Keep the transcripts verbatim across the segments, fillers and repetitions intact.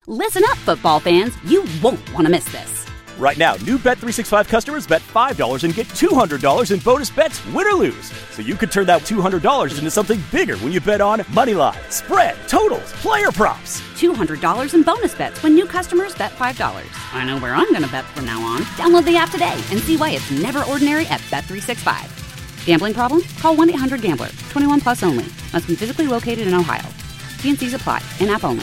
Listen up, football fans. You won't want to miss this. Right now, new Bet three sixty-five customers bet five dollars and get two hundred dollars in bonus bets, win or lose. So you could turn that two hundred dollars into something bigger when you bet on money line, spread, totals, player props. two hundred dollars in bonus bets when new customers bet five dollars. I know where I'm going to bet from now on. Download the app today and see why it's never ordinary at Bet three sixty-five. Gambling problem? Call one eight hundred gambler. twenty-one plus only. Must be physically located in Ohio. T and C's apply. In-app only.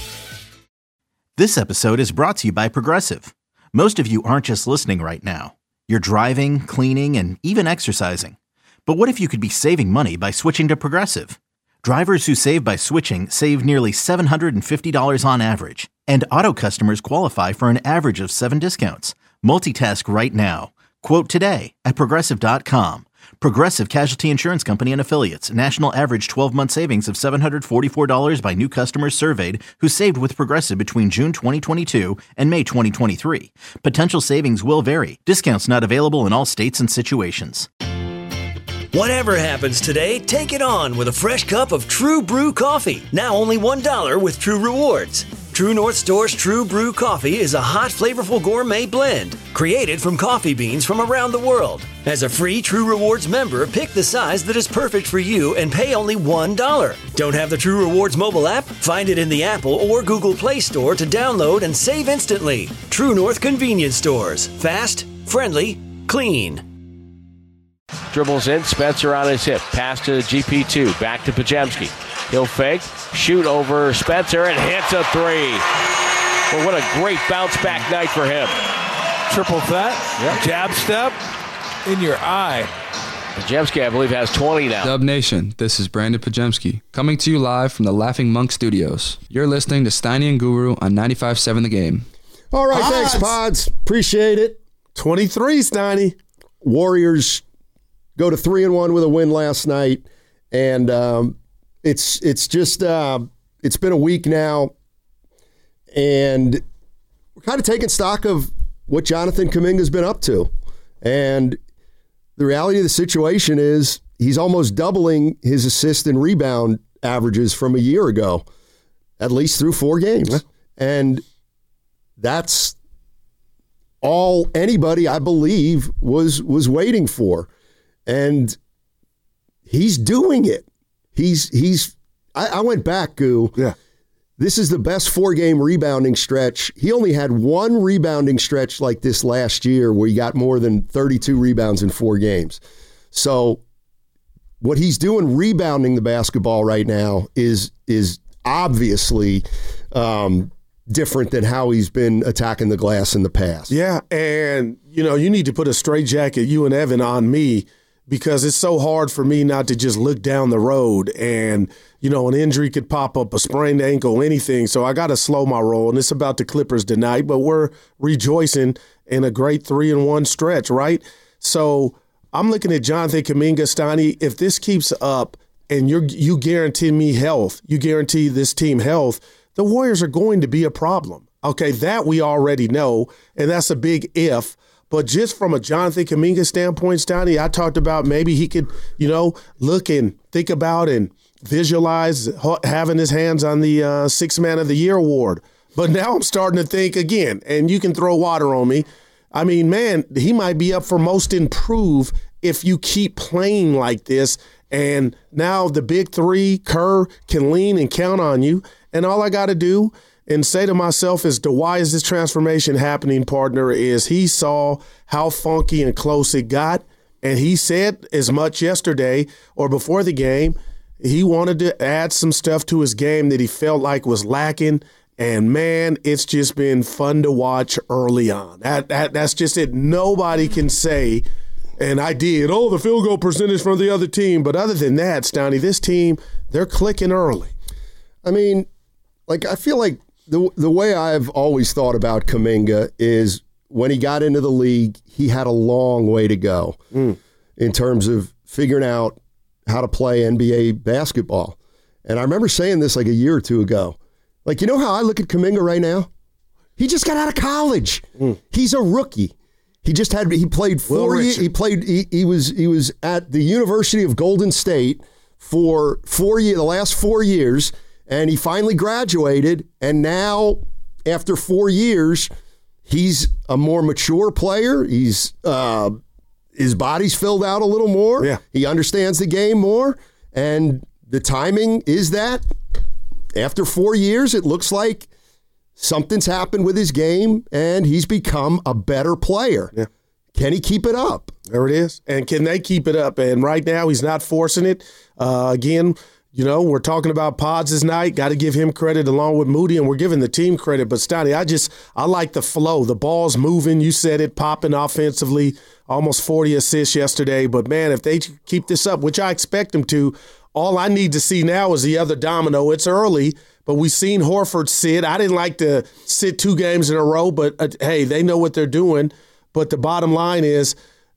This episode is brought to you by Progressive. Most of you aren't just listening right now. You're driving, cleaning, and even exercising. But what if you could be saving money by switching to Progressive? Drivers who save by switching save nearly seven hundred fifty dollars on average. And auto customers qualify for an average of seven discounts. Multitask right now. Quote today at Progressive dot com. Progressive Casualty Insurance Company and Affiliates. National average twelve-month savings of seven hundred forty-four dollars by new customers surveyed who saved with Progressive between June twenty twenty-two and May twenty twenty-three. Potential savings will vary. Discounts not available in all states and situations. Whatever happens today, take it on with a fresh cup of True Brew coffee. Now only one dollar with True Rewards. True North Store's True Brew coffee is a hot, flavorful gourmet blend created from coffee beans from around the world. As a free True Rewards member, pick the size that is perfect for you and pay only one dollar. Don't have the True Rewards mobile app? Find it in the Apple or Google Play Store to download and save instantly. True North Convenience Stores. Fast, friendly, clean. Dribbles in, Spencer on his hip. Pass to G P two. Back to Podziemski. He'll fake, shoot over Spencer, and hits a three. Well, what a great bounce-back night for him. Triple threat, yep. Jab step, in your eye. Podziemski, I believe, has twenty now. Dub Nation, this is Brandon Podziemski, coming to you live from the Laughing Monk Studios. You're listening to Steiny and Guru on ninety-five point seven The Game. All right, Pods. Thanks, Pods. Appreciate it. twenty-three, Steiny. Warriors go to three and one with a win last night, and um, it's it's just uh, it's been a week now, and we're kind of taking stock of what Jonathan Kuminga's been up to, and the reality of the situation is he's almost doubling his assist and rebound averages from a year ago, at least through four games, yeah. And that's all anybody, I believe, was was waiting for. And he's doing it. He's he's. I, I went back, Goo. Yeah. This is the best four-game rebounding stretch. He only had one rebounding stretch like this last year where he got more than thirty-two rebounds in four games. So what he's doing rebounding the basketball right now is is obviously um, different than how he's been attacking the glass in the past. Yeah, and you know you need to put a straitjacket, you and Evan, on me. Because it's so hard for me not to just look down the road and, you know, an injury could pop up, a sprained ankle, anything. So I got to slow my roll, and it's about the Clippers tonight. But we're rejoicing in a great three and one stretch, right? So I'm looking at Jonathan Kuminga, Steiny. If this keeps up and you you guarantee me health, you guarantee this team health, the Warriors are going to be a problem. Okay, that we already know, and that's a big if. But just from a Jonathan Kuminga standpoint, Steiny, I talked about maybe he could, you know, look and think about and visualize having his hands on the uh, Sixth Man of the Year award. But now I'm starting to think again, and you can throw water on me. I mean, man, he might be up for most improved if you keep playing like this. And now the big three, Kerr, can lean and count on you. And all I got to do and say to myself as to why is this transformation happening, partner, is he saw how funky and close it got, and he said as much yesterday or before the game. He wanted to add some stuff to his game that he felt like was lacking, and, man, it's just been fun to watch early on. That, that That's just it. Nobody can say, and I did, oh, the field goal percentage from the other team. But other than that, Steiny, this team, they're clicking early. I mean, like I feel like The the way I've always thought about Kuminga is when he got into the league, he had a long way to go mm. in terms of figuring out how to play N B A basketball. And I remember saying this like a year or two ago. Like, you know how I look at Kuminga right now? He just got out of college. Mm. He's a rookie. He just had he played four years. He played he, he was he was at the University of Golden State for four year the last four years. And he finally graduated, and now after four years, he's a more mature player. He's uh, his body's filled out a little more. Yeah. He understands the game more. And the timing is that after four years, it looks like something's happened with his game, and he's become a better player. Yeah. Can he keep it up? There it is. And can they keep it up? And right now, he's not forcing it. Uh, again, you know, we're talking about Pods this night. Got to give him credit along with Moody, and we're giving the team credit. But, Stoney, I just – I like the flow. The ball's moving. You said it, popping offensively, almost forty assists yesterday. But, man, if they keep this up, which I expect them to, all I need to see now is the other domino. It's early, but we've seen Horford sit. I didn't like to sit two games in a row, but, uh, hey, they know what they're doing. But the bottom line is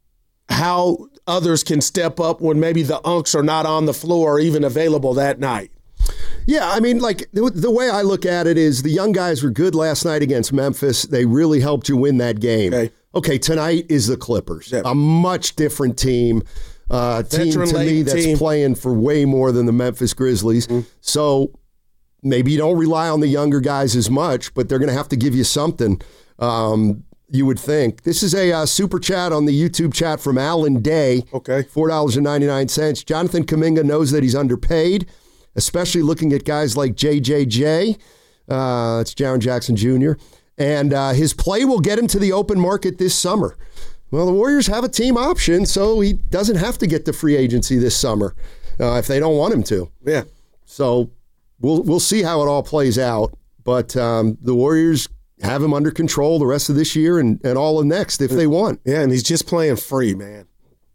how others can step up when maybe the unks are not on the floor or even available that night. Yeah, I mean, like, the, the way I look at it is the young guys were good last night against Memphis. They really helped you win that game. Okay, okay tonight is the Clippers, yeah. a much different team. Uh, team to me that's team. playing for way more than the Memphis Grizzlies. Mm-hmm. So maybe you don't rely on the younger guys as much, but they're going to have to give you something. Um, You would think. This is a uh, super chat on the YouTube chat from Alan Day. Okay. four dollars and ninety-nine cents. Jonathan Kuminga knows that he's underpaid, especially looking at guys like J J J. Uh, that's Jaren Jackson Junior And uh, his play will get him to the open market this summer. Well, the Warriors have a team option, so he doesn't have to get to free agency this summer uh, if they don't want him to. Yeah. So we'll we'll see how it all plays out. But um, the Warriors have him under control the rest of this year and, and all of next if they want. Yeah, and he's just playing free, man.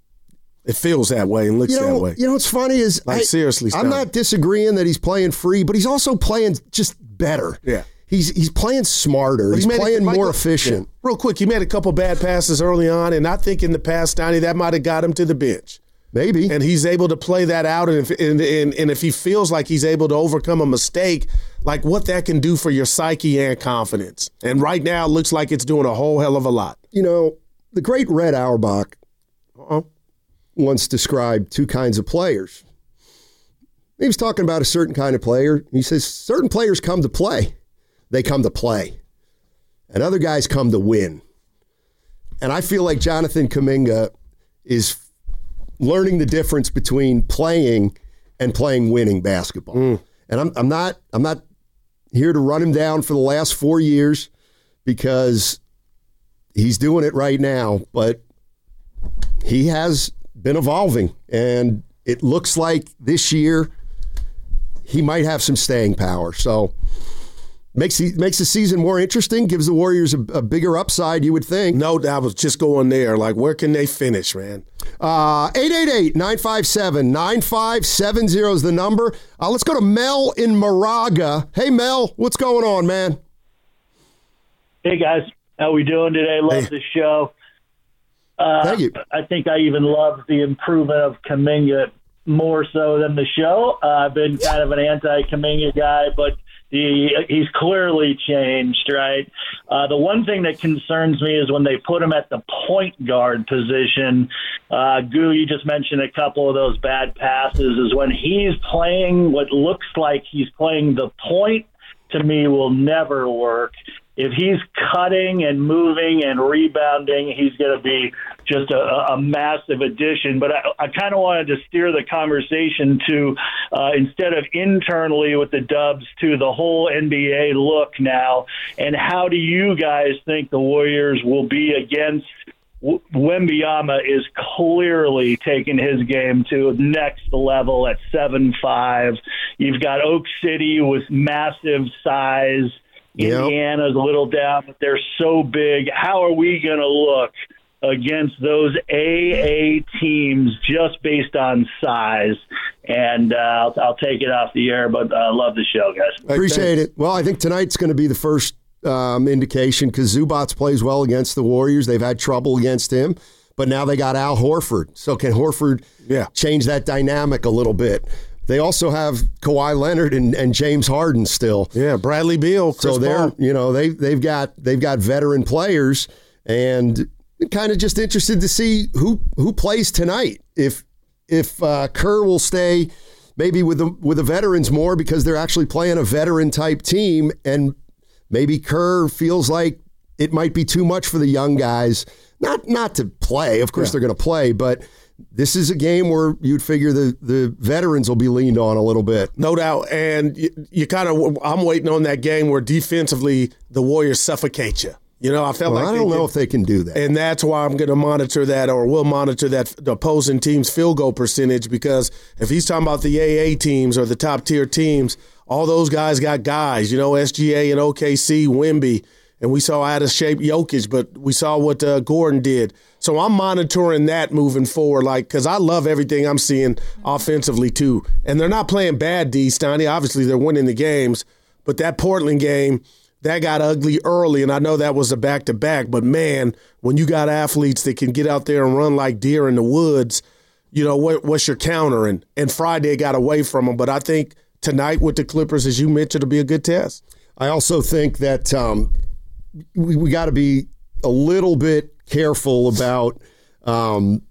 It feels that way and looks you know, that way. You know what's funny is like, I, seriously, I'm not disagreeing that he's playing free, but he's also playing just better. Yeah. He's he's playing smarter. He's, he's playing a, more like, efficient. Yeah. Real quick, he made a couple bad passes early on, and I think in the past, Donnie, that might have got him to the bench. Maybe. And he's able to play that out, and if, and, and, and if he feels like he's able to overcome a mistake, like what that can do for your psyche and confidence. And right now, it looks like it's doing a whole hell of a lot. You know, the great Red Auerbach uh-uh. once described two kinds of players. He was talking about a certain kind of player. He says, certain players come to play. They come to play. And other guys come to win. And I feel like Jonathan Kuminga is learning the difference between playing and playing winning basketball. Mm. And I'm, I'm not I'm not here to run him down for the last four years because he's doing it right now, but he has been evolving. And it looks like this year he might have some staying power. So Makes the, makes the season more interesting, gives the Warriors a, a bigger upside, you would think. No, I was just going there. Like, where can they finish, man? Uh, eight eight eight, nine five seven, nine five seven zero is the number. Uh, let's go to Mel in Moraga. Hey, Mel, what's going on, man? Hey, guys. How we doing today? Love hey. the show. Uh, Thank you. I think I even love the improvement of Kuminga more so than the show. Uh, I've been kind of an anti-Kuminga guy, but He, he's clearly changed, right? Uh, the one thing that concerns me is when they put him at the point guard position. Uh, Goo, you just mentioned a couple of those bad passes. Is when he's playing what looks like he's playing the point, to me, will never work. If he's cutting and moving and rebounding, he's going to be just a, a massive addition. But I, I kind of wanted to steer the conversation to, uh, instead of internally with the Dubs, to the whole N B A look now. And how do you guys think the Warriors will be against Wembanyama is clearly taking his game to next level at seven five. You've got Oak City with massive size. Yep. Indiana's a little down, but they're so big. How are we going to look against those A A teams just based on size? And uh, I'll, I'll take it off the air, but I uh, love the show, guys. Appreciate it. Well, I think tonight's going to be the first um, indication because Zubats plays well against the Warriors. They've had trouble against him, but now they got Al Horford. So can Horford yeah. change that dynamic a little bit? They also have Kawhi Leonard and, and James Harden still. Yeah, Bradley Beal. Chris so they're Paul. you know they they've got they've got veteran players, and kind of just interested to see who who plays tonight. If if uh, Kerr will stay maybe with the with the veterans more because they're actually playing a veteran type team, and maybe Kerr feels like it might be too much for the young guys. Not not to play. Of course yeah. they're going to play, but this is a game where you'd figure the, the veterans will be leaned on a little bit. No doubt. And you, you kind of, I'm waiting on that game where defensively the Warriors suffocate you. You know, I felt well, like I don't they know did. if they can do that. And that's why I'm going to monitor that, or will monitor that, the opposing team's field goal percentage, because if he's talking about the A A teams or the top-tier teams, all those guys got guys, you know, S G A and O K C, Wemby, and we saw out of shape Jokic, but we saw what uh, Gordon did. So I'm monitoring that moving forward, like, because I love everything I'm seeing offensively too. And they're not playing bad, D, Steiny. Obviously, they're winning the games, but that Portland game, that got ugly early, and I know that was a back-to-back, but, man, when you got athletes that can get out there and run like deer in the woods, you know, what, what's your counter? And, and Friday got away from them. But I think tonight with the Clippers, as you mentioned, will be a good test. I also think that um, we, we got to be a little bit careful about, um,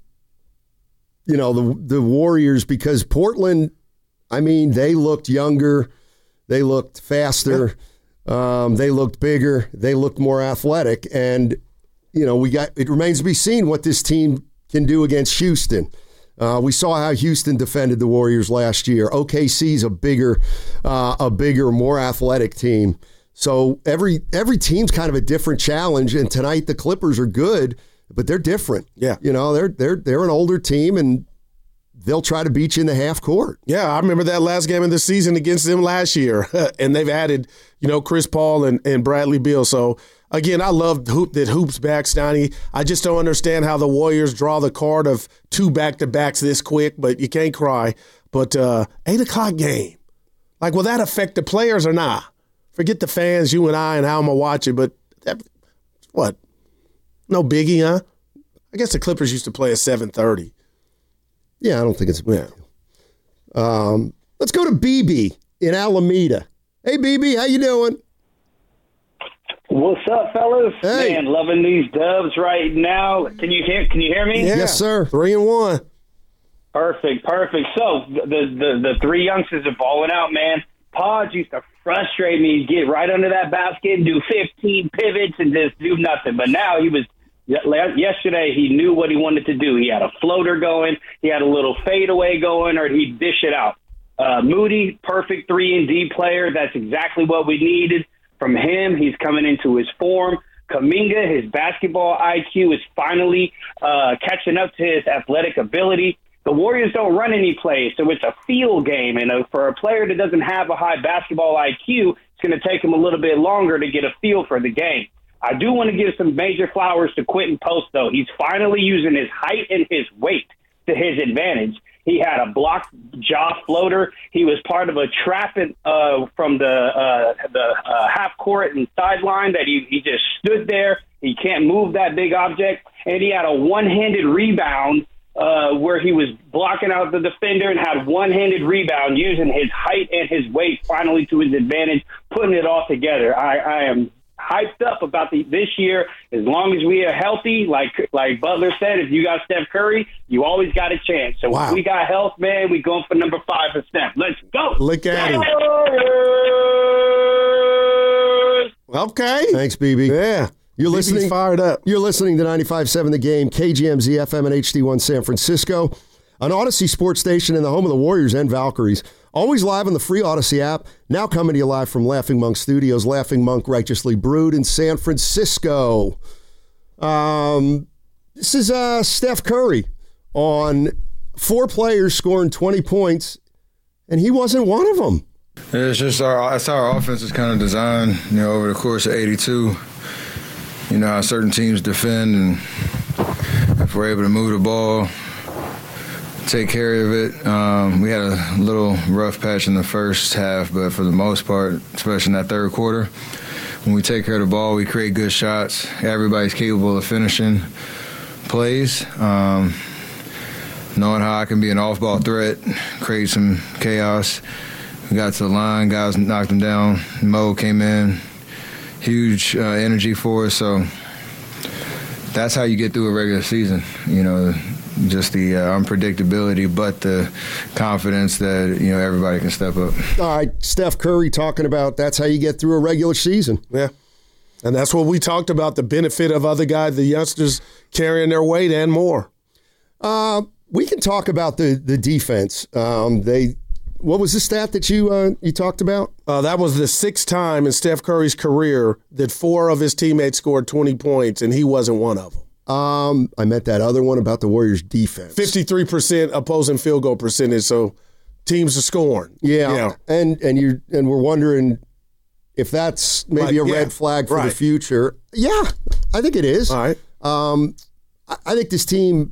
you know, the the Warriors, because Portland, I mean, they looked younger, they looked faster, um, they looked bigger, they looked more athletic, and you know, we got it remains to be seen what this team can do against Houston. Uh, we saw how Houston defended the Warriors last year. O K C's a bigger, uh, a bigger, more athletic team. So every every team's kind of a different challenge, and tonight the Clippers are good, but they're different. Yeah, you know, they're they're they're an older team, and they'll try to beat you in the half court. Yeah, I remember that last game of the season against them last year, and they've added, you know, Chris Paul and, and Bradley Beal. So again, I love hoop, that Hoop's back, Steiny. I just don't understand how the Warriors draw the card of two back to backs this quick, but you can't cry. But uh, eight o'clock game, like, will that affect the players or not? Forget the fans, you and I, and how I'm going to watch it, but that, what? No biggie, huh? I guess the Clippers used to play at seven thirty. Yeah, I don't think it's a big deal. Um, let's go to B B in Alameda. Hey, B B, how you doing? What's up, fellas? Hey. Man, loving these Dubs right now. Can you hear? Can you hear me? Yeah. Yes, sir. Three and one. Perfect, perfect. So the the the three youngsters are balling out, man. Pods used to frustrate me, get right under that basket, do fifteen pivots, and just do nothing. But now he was, yesterday he knew what he wanted to do. He had a floater going, he had a little fadeaway going, or he'd dish it out. Uh, Moody, perfect three and D player. That's exactly what we needed from him. He's coming into his form. Kuminga, his basketball I Q is finally uh, catching up to his athletic ability. The Warriors don't run any plays, so it's a feel game. And for a player that doesn't have a high basketball I Q, it's going to take him a little bit longer to get a feel for the game. I do want to give some major flowers to Quentin Post, though. He's finally using his height and his weight to his advantage. He had a blocked jaw floater. He was part of a trap in, uh, from the uh, the uh, half court and sideline that he, he just stood there. He can't move that big object. And he had a one-handed rebound Uh, where he was blocking out the defender and had one-handed rebound using his height and his weight finally to his advantage, putting it all together. I, I am hyped up about the, this year. As long as we are healthy, like like Butler said, if you got Steph Curry, you always got a chance. So wow. if we got health, man, we going for number five for Steph. Let's go. Look at him. Okay. Thanks, B B. Yeah. You're B B's listening. Fired up. You're listening to ninety-five point seven The Game, K G M Z F M and H D one San Francisco, an Odyssey sports station in the home of the Warriors and Valkyries. Always live on the free Odyssey app. Now coming to you live from Laughing Monk Studios, Laughing Monk Righteously Brewed in San Francisco. Um, this is uh, Steph Curry on four players scoring twenty points, and he wasn't one of them. It's just our, it's how our offense is kind of designed, you know, over the course of eighty-two. You know how certain teams defend, and if we're able to move the ball, take care of it. Um, we had a little rough patch in the first half, but for the most part, especially in that third quarter, when we take care of the ball, we create good shots. Everybody's capable of finishing plays. Um, knowing how I can be an off-ball threat, create some chaos. We got to the line, guys knocked them down. Mo came in. Huge uh, energy for us, so that's how you get through a regular season. You know, just the uh, unpredictability, but the confidence that, you know, everybody can step up. All right, Steph Curry talking about that's how you get through a regular season. Yeah. And that's what we talked about, the benefit of other guys, the youngsters carrying their weight and more. Uh, we can talk about the the defense. Um, they, what was the stat that you uh, you talked about? Uh, that was the sixth time in Steph Curry's career that four of his teammates scored twenty points, and he wasn't one of them. Um, I meant that other one about the Warriors' defense. fifty-three percent opposing field goal percentage, so teams are scoring. Yeah, yeah. and and you and we're wondering if that's maybe right. a yeah. red flag for right. the future. Yeah, I think it is. All right. Um, I, I think this team,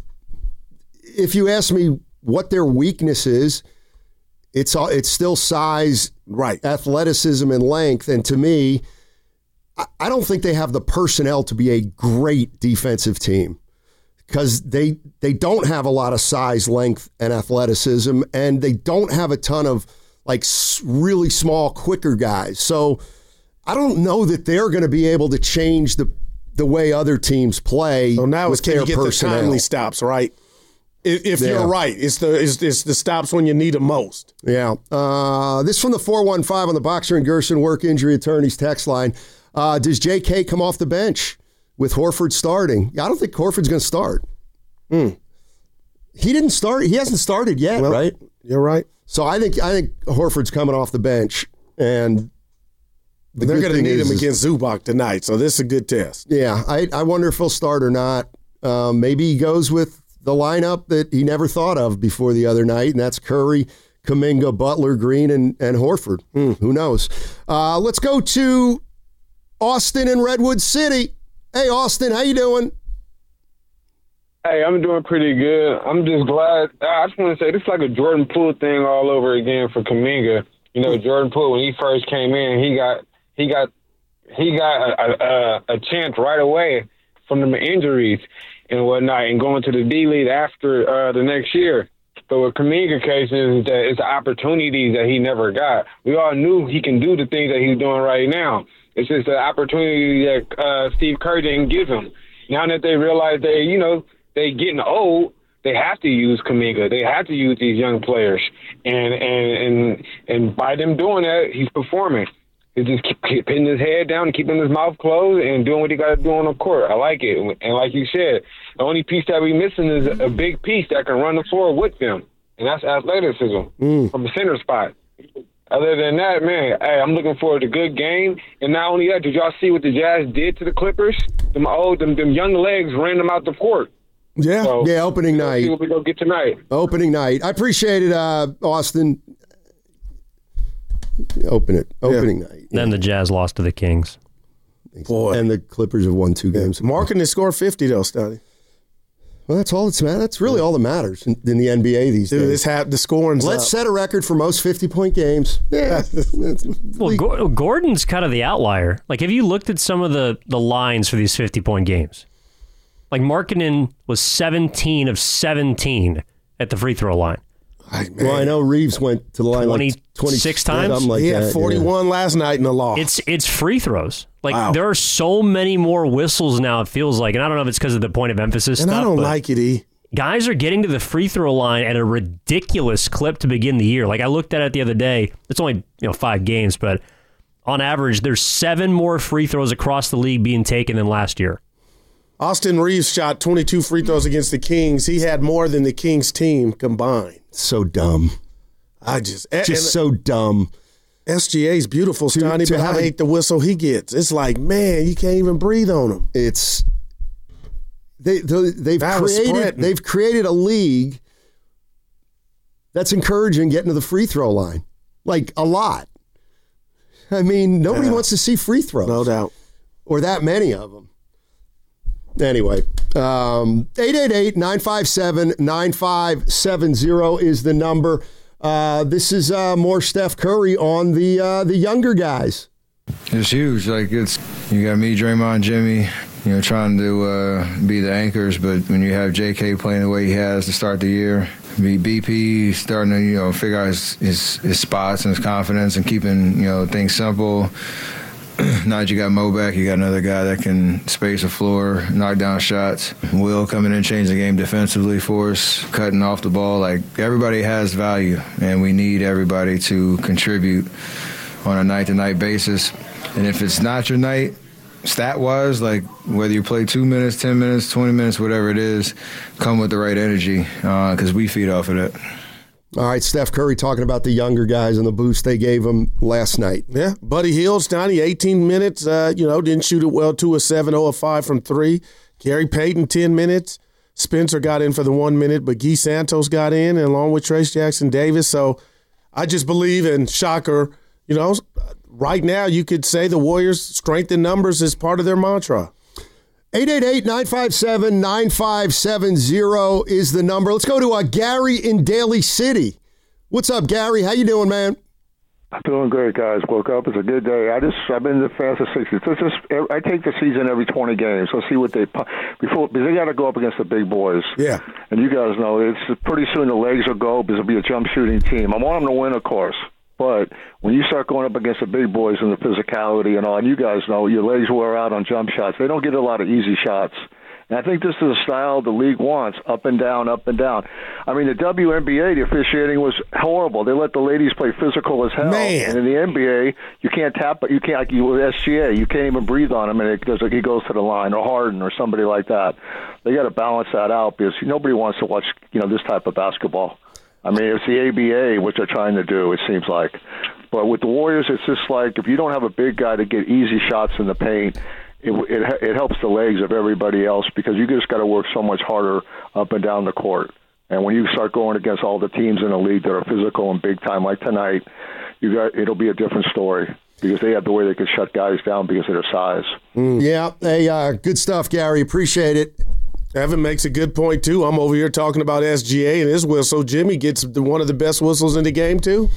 if you ask me what their weakness is, it's all, it's still size, right, athleticism, and length. And to me, I, I don't think they have the personnel to be a great defensive team because they they don't have a lot of size, length, and athleticism, and they don't have a ton of like really small, quicker guys. So I don't know that they're going to be able to change the the way other teams play. So now with it's can you get personnel. The timely stops, right? If, if yeah. you're right, it's the it's, it's the stops when you need them most. Yeah. Uh, this from the four one five on the Boxer and Gerson Work Injury Attorneys text line. Uh, does J K come off the bench with Horford starting? I don't think Horford's going to start. Hmm. He didn't start. He hasn't started yet, well, right? You're right. So I think I think Horford's coming off the bench, and the they're going to need him against Zubac tonight. So this is a good test. Yeah, I I wonder if he'll start or not. Um, maybe he goes with the lineup that he never thought of before the other night, and that's Curry, Kuminga, Butler, Green, and, and Horford. Hmm, who knows? Uh, let's go to Austin and Redwood City. Hey, Austin, how you doing? Hey, I'm doing pretty good. I'm just glad. I just want to say this is like a Jordan Poole thing all over again for Kuminga. You know, Jordan Poole, when he first came in, he got he got he got a, a, a chance right away from the injuries and whatnot, and going to the D League after uh, the next year. But with Kuminga case is that it's opportunities that he never got. We all knew he can do the things that he's doing right now. It's just the opportunity that uh, Steve Kerr didn't give him. Now that they realize they, you know, they getting old, they have to use Kuminga. They have to use these young players. And and and, and by them doing that, he's performing. He's just keep, keep putting his head down and keeping his mouth closed and doing what he got to do on the court. I like it. And like you said, the only piece that we're missing is a big piece that can run the floor with them, and that's athleticism mm. from the center spot. Other than that, man, hey, I'm looking forward to a good game. And not only that, did y'all see what the Jazz did to the Clippers? Them old, them, them young legs ran them out the court. Yeah, so, yeah. Opening night. See what we gonna get tonight. Opening night. I appreciate it, uh, Austin. Open it. Opening yeah. night. Then the Jazz lost to the Kings. Boy, and the Clippers have won two games. Markin has scored fifty though, Stoney. Well, that's all that's matters. That's really all that matters in, in the N B A these Dude, days. It's ha- the scoring's Let's up. set a record for most fifty-point games. Yeah. Well, Go- Gordon's kind of the outlier. Like, have you looked at some of the, the lines for these fifty-point games? Like, Markkanen was seventeen of seventeen at the free throw line. Like, well, I know Reeves went to the line twenty, like twenty-six times. Like he had forty-one yeah. last night in the loss. It's it's free throws. Like wow. there are so many more whistles now. It feels like, and I don't know if it's because of the point of emphasis and stuff. I don't like it. E. Guys are getting to the free throw line at a ridiculous clip to begin the year. Like I looked at it the other day. It's only you know five games, but on average, there's seven more free throws across the league being taken than last year. Austin Reeves shot twenty-two free throws against the Kings. He had more than the Kings team combined. So dumb. I just just so dumb. S G A's beautiful, Stoney, but I hate the whistle he gets. It's like, man, you can't even breathe on him. It's they, they they've that created they've created a league that's encouraging getting to the free throw line, like a lot. I mean, nobody yeah. wants to see free throws, no doubt, or that many of them. Anyway, um, eight eight eight, nine five seven, nine five seven zero is the number. Uh, this is uh, more Steph Curry on the uh, the younger guys. It's huge. Like it's you got me, Draymond, Jimmy, you know, trying to uh, be the anchors. But when you have J K playing the way he has to start the year, be B P starting to you know figure out his, his his spots and his confidence and keeping you know things simple. now that you got Mo back, you got another guy that can space the floor, knock down shots. Will coming in, change the game defensively for us, cutting off the ball. Like, everybody has value, and we need everybody to contribute on a night-to-night basis. And if it's not your night, stat-wise, like whether you play two minutes, ten minutes, twenty minutes, whatever it is, come with the right energy because uh, we feed off of it. All right, Steph Curry talking about the younger guys and the boost they gave him last night. Yeah, Buddy Hield, Stoney, eighteen minutes, uh, you know, didn't shoot it well, two of seven, zero of five from three. Gary Payton, ten minutes. Spencer got in for the one minute, but Guy Santos got in along with Trace Jackson Davis. So I just believe in shocker, you know, right now you could say the Warriors' strength in numbers is part of their mantra. eight eight eight, nine five seven, nine five seven zero is the number. Let's go to uh, Gary in Daly City. What's up, Gary? How you doing, man? I'm doing great, guys. Woke up. It's a good day. I just I've been the fastest sixty. It's just I take the season every twenty games. Let's see what they before because they got to go up against the big boys. Yeah, and you guys know it's pretty soon the legs will go because it'll be a jump shooting team. I want them to win, of course. But when you start going up against the big boys and the physicality and all, and you guys know your legs wear out on jump shots. They don't get a lot of easy shots. And I think this is the style the league wants, up and down, up and down. I mean, the W N B A, the officiating was horrible. They let the ladies play physical as hell. Man. And in the N B A, you can't tap, but you can't, like you with S G A, you can't even breathe on him, and it goes, he goes to the line, or Harden, or somebody like that. They got to balance that out because nobody wants to watch, you know, this type of basketball. I mean, it's the A B A, which they're trying to do, it seems like. But with the Warriors, it's just like if you don't have a big guy to get easy shots in the paint, it it, it helps the legs of everybody else because you just got to work so much harder up and down the court. And when you start going against all the teams in the league that are physical and big time, like tonight, you got it'll be a different story because they have the way they can shut guys down because of their size. Mm. Yeah, hey, uh, good stuff, Gary. Appreciate it. Evan makes a good point, too. I'm over here talking about S G A and his whistle. Jimmy gets the, one of the best whistles in the game, too.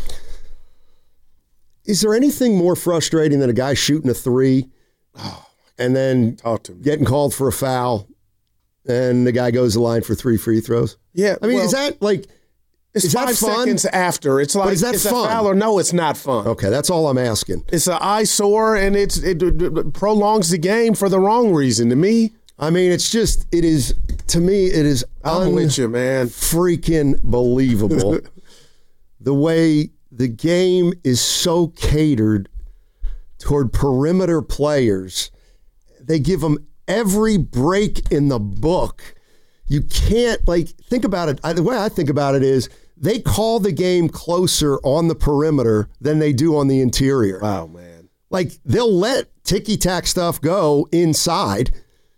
Is there anything more frustrating than a guy shooting a three oh, and then talk to me. getting called for a foul and the guy goes to the line for three free throws? Yeah. I mean, well, is that like it's is five that fun? seconds after. It's like, but is that it's fun? a foul or no, it's not fun. Okay, that's all I'm asking. It's an eyesore, and it's, it, it, it prolongs the game for the wrong reason to me. I mean, it's just, it is, to me, it is I'm with you, man. Freaking believable. The way the game is so catered toward perimeter players. They give them every break in the book. You can't, like, think about it. I, the way I think about it is they call the game closer on the perimeter than they do on the interior. Wow, man. Like, they'll let ticky-tack stuff go inside.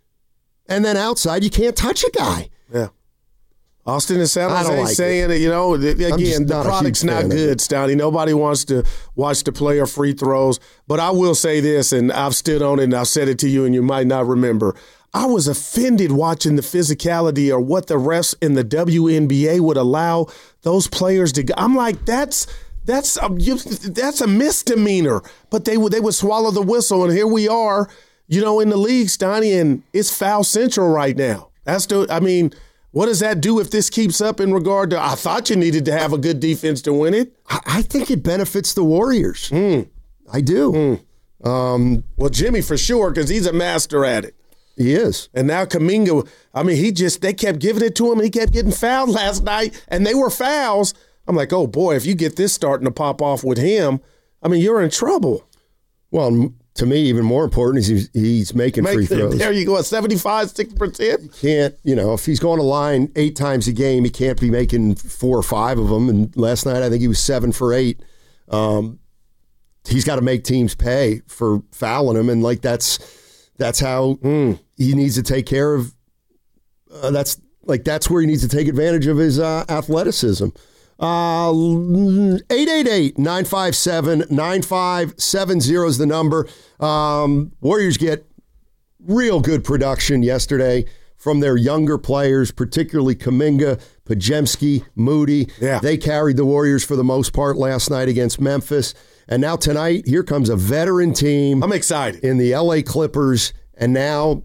And then outside, you can't touch a guy. Yeah. Austin and San I don't Jose like saying that, you know, again, the product's not good, Stoney. Nobody wants to watch the player free throws. But I will say this, and I've stood on it, and I've said it to you, and you might not remember. I was offended watching the physicality or what the refs in the W N B A would allow those players to go. I'm like, that's that's a, that's a misdemeanor. But they would, they would swallow the whistle, and here we are, you know, in the league, Stoney, and it's foul central right now. That's the, I mean, what does that do if this keeps up in regard to, I thought you needed to have a good defense to win it? I think it benefits the Warriors. Mm. I do. Mm. Um, well, Jimmy for sure, because he's a master at it. He is. And now Kuminga, I mean, he just, they kept giving it to him, and he kept getting fouled last night, and they were fouls. I'm like, oh, boy, if you get this starting to pop off with him, I mean, you're in trouble. Well, to me, even more important is he's, he's making Make free the, throws. There you go, seventy-five, sixty percent. You can't, you know, if he's going to line eight times a game, he can't be making four or five of them. And last night, I think he was seven for eight. Um, he's got to make teams pay for fouling him. And, like, that's that's how mm, he needs to take care of uh, – that's like that's where he needs to take advantage of his uh, athleticism. Uh, eight eight eight, nine five seven, nine five seven zero is the number. Um, Warriors get real good production yesterday from their younger players, particularly Kuminga, Podziemski, Moody. Yeah. They carried the Warriors for the most part last night against Memphis. And now tonight, here comes a veteran team. I'm excited. In the L A Clippers. And now,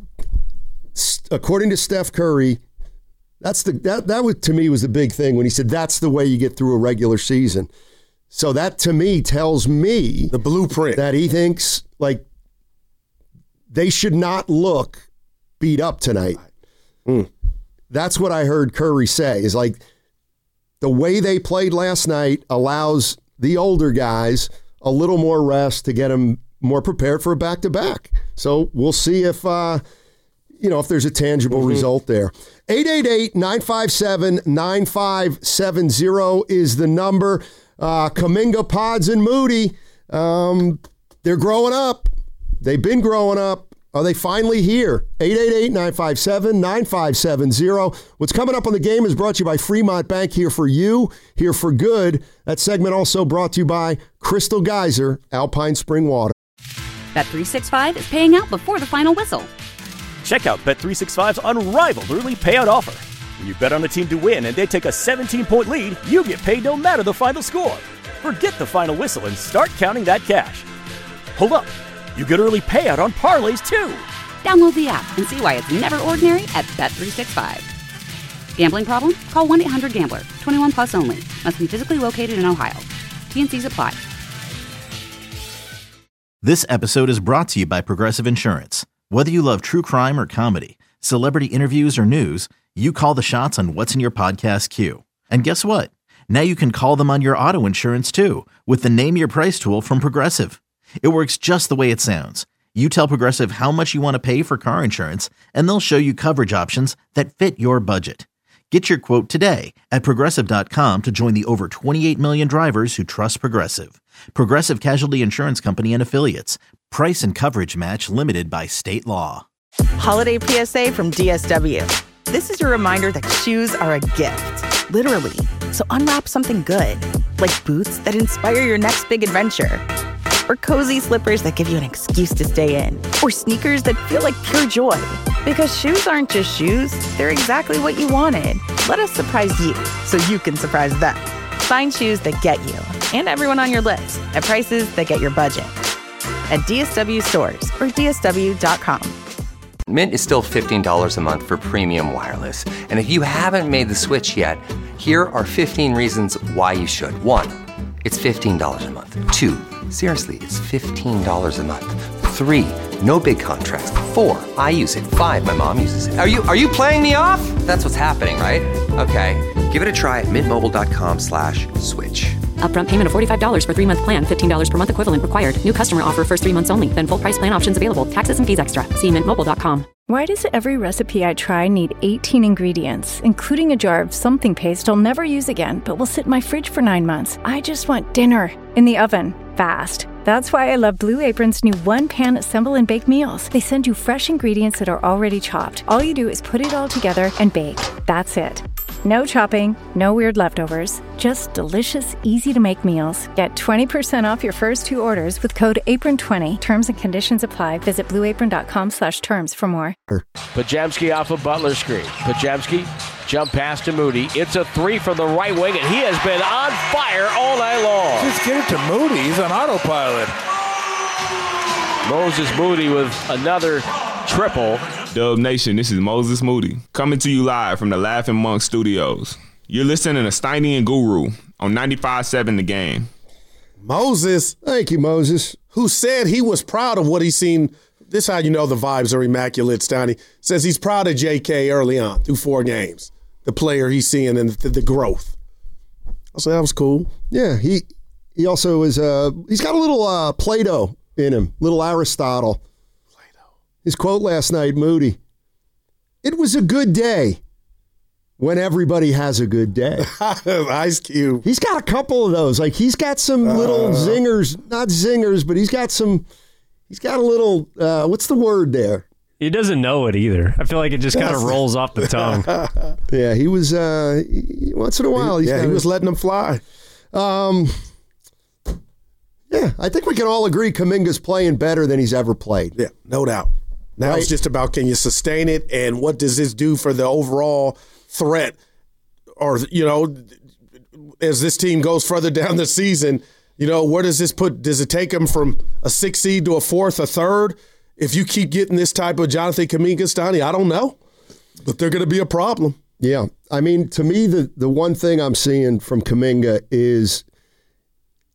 according to Steph Curry, That's the that that was, to me was the big thing when he said that's the way you get through a regular season. So that, to me, tells me the blueprint that he thinks, like, they should not look beat up tonight. Mm. That's what I heard Curry say, is like, the way they played last night allows the older guys a little more rest to get them more prepared for a back-to-back. So we'll see if, uh, you know, if there's a tangible mm-hmm. result there. eight eight eight, nine five seven, nine five seven zero is the number. Uh, Kuminga, Pods, and Moody, um, they're growing up. They've been growing up. Are they finally here? eight eight eight, nine five seven, nine five seven zero. What's coming up on the game is brought to you by Fremont Bank, here for you, here for good. That segment also brought to you by Crystal Geyser, Alpine Spring Water. Bet three sixty-five is paying out before the final whistle. Check out Bet three sixty-five's unrivaled early payout offer. When you bet on a team to win and they take a seventeen-point lead, you get paid no matter the final score. Forget the final whistle and start counting that cash. Hold up. You get early payout on parlays, too. Download the app and see why it's never ordinary at Bet three sixty-five. Gambling problem? Call one eight hundred gambler. twenty-one plus only. Must be physically located in Ohio. T N Cs apply. This episode is brought to you by Progressive Insurance. Whether you love true crime or comedy, celebrity interviews or news, you call the shots on what's in your podcast queue. And guess what? Now you can call them on your auto insurance too, with the Name Your Price tool from Progressive. It works just the way it sounds. You tell Progressive how much you want to pay for car insurance, and they'll show you coverage options that fit your budget. Get your quote today at Progressive dot com to join the over twenty-eight million drivers who trust Progressive. Progressive Casualty Insurance Company and Affiliates. Price and coverage match limited by state law. Holiday P S A from D S W. This is your reminder that shoes are a gift, literally. So unwrap something good, like boots that inspire your next big adventure, or cozy slippers that give you an excuse to stay in, or sneakers that feel like pure joy. Because shoes aren't just shoes, they're exactly what you wanted. Let us surprise you so you can surprise them. Find shoes that get you and everyone on your list at prices that get your budget at D S W stores or D S W dot com. Mint is still fifteen dollars a month for premium wireless. And if you haven't made the switch yet, here are fifteen reasons why you should. One, it's fifteen dollars a month. Two, seriously, it's fifteen dollars a month. Three, no big contracts. Four, I use it. Five, my mom uses it. Are you are you playing me off? That's what's happening, right? Okay, give it a try at mintmobile.com slash switch. Upfront payment of forty-five dollars for three-month plan, fifteen dollars per month equivalent required. New customer offer first three months only. Then full price plan options available. Taxes and fees extra. See mint mobile dot com. Why does every recipe I try need eighteen ingredients, including a jar of something paste I'll never use again, but will sit in my fridge for nine months? I just want dinner in the oven, fast. That's why I love Blue Apron's new one-pan assemble and bake meals. They send you fresh ingredients that are already chopped. All you do is put it all together and bake. That's it. No chopping, no weird leftovers, just delicious, easy-to-make meals. Get twenty percent off your first two orders with code apron twenty. Terms and conditions apply. Visit blueapron.com slash terms for more. Pajemski off a Butler screen. Pajemski, jump pass to Moody. It's a three from the right wing, and he has been on fire all night long. Just get it to Moody. He's on autopilot. Moses Moody with another triple. Dub Nation, this is Moses Moody, coming to you live from the Laughing Monk Studios. You're listening to Steiny and Guru on ninety-five point seven The Game. Moses. Thank you, Moses. Who said he was proud of what he's seen. This is how you know the vibes are immaculate, Steiny. Says he's proud of J K early on through four games. The player he's seeing and the, the growth. I said that was cool. Yeah, he he also is, uh, he's got a little uh, Plato in him, little Aristotle. His quote last night, Moody, "It was a good day when everybody has a good day." Ice Cube. He's got a couple of those. Like, he's got some little uh, zingers, not zingers, but he's got some, he's got a little, uh, what's the word there? He doesn't know it either. I feel like it just kind of rolls off the tongue. Yeah, he was, uh, he, once in a while. He's yeah, kinda, he was letting them fly. Um, yeah, I think we can all agree Kuminga's playing better than he's ever played. Yeah, no doubt. Now right. It's just about, can you sustain it, and what does this do for the overall threat? Or, you know, as this team goes further down the season, you know, where does this put? Does it take them from a sixth seed to a fourth, a third? If you keep getting this type of Jonathan Kuminga, Steiny, I don't know. But they're going to be a problem. Yeah. I mean, to me, the, the one thing I'm seeing from Kuminga is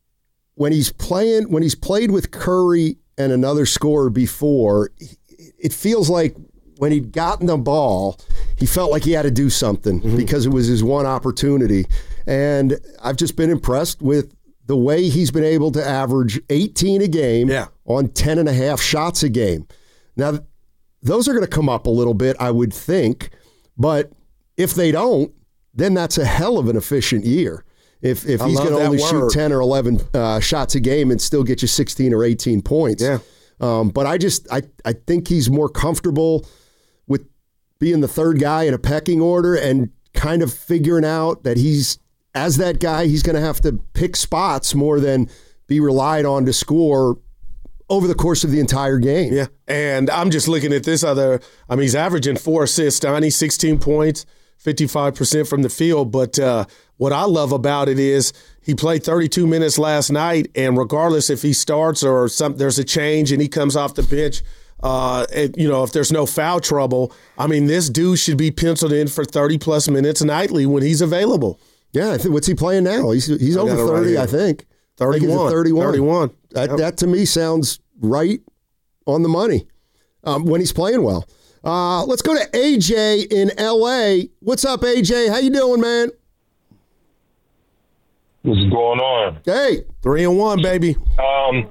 when he's playing, when he's played with Curry and another scorer before, it feels like when he'd gotten the ball, he felt like he had to do something mm-hmm. because it was his one opportunity. And I've just been impressed with the way he's been able to average eighteen a game yeah. on ten and a half shots a game. Now, those are going to come up a little bit, I would think, but if they don't, then that's a hell of an efficient year. If if I he's going to only word. shoot ten or eleven uh, shots a game and still get you sixteen or eighteen points. Yeah. Um, but I just I, I think he's more comfortable with being the third guy in a pecking order and kind of figuring out that he's, as that guy, he's going to have to pick spots more than be relied on to score over the course of the entire game. Yeah, and I'm just looking at this other, I mean, he's averaging four assists, Donnie, sixteen points, fifty-five percent from the field. But uh, what I love about it is he played thirty-two minutes last night, and regardless if he starts or some, there's a change and he comes off the bench, uh, and, you know, if there's no foul trouble, I mean, this dude should be penciled in for thirty-plus minutes nightly when he's available. Yeah, I think what's he playing now? He's he's over thirty, right I think. thirty-one. I think thirty-one. thirty-one. That, yep. that to me sounds right on the money um, when he's playing well. Uh, let's go to A J in L A. What's up, A J? How you doing, man? What's going on? Hey, three and one, baby. Um,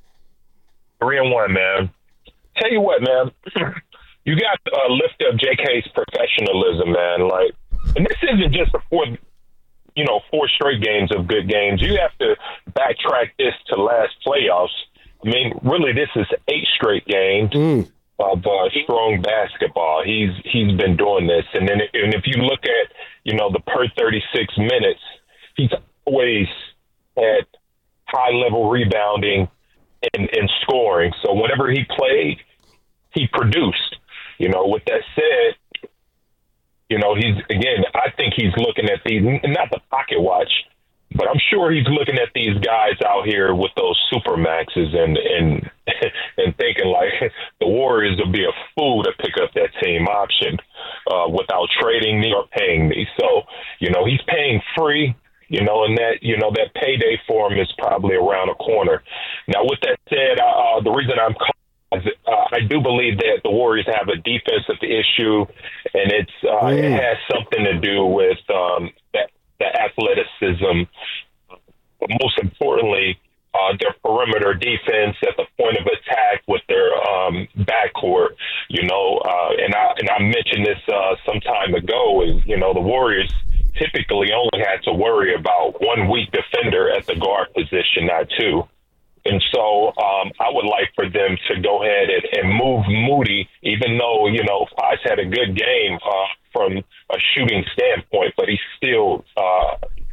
three and one, man. Tell you what, man. You got to uh, lift up J K's professionalism, man. Like, and this isn't just a fourth. You know, four straight games of good games. You have to backtrack this to last playoffs. I mean, really, this is eight straight games mm. of uh, strong basketball. He's he's been doing this, and then and if you look at you know the per thirty-six minutes, he's always had high level rebounding and, and scoring. So whenever he played, he produced. You know, with that said. You know, he's, again, I think he's looking at these, not the pocket watch, but I'm sure he's looking at these guys out here with those super maxes and, and, and thinking like the Warriors would be a fool to pick up that team option uh, without trading me or paying me. So, you know, he's paying free, you know, and that, you know, that payday for him is probably around a corner. Now, with that said, uh, the reason I'm calling Uh, I do believe that the Warriors have a defensive issue, and it's uh, mm. it has something to do with um, that, the athleticism. But most importantly, uh, their perimeter defense at the point of attack with their um, backcourt. You know, uh, and I and I mentioned this uh, some time ago. Is you know the Warriors typically only had to worry about one weak defender at the guard position, not two. And so um, I would like for them to go ahead and, and move Moody, even though, you know, Fox had a good game uh, from a shooting standpoint, but he's still uh,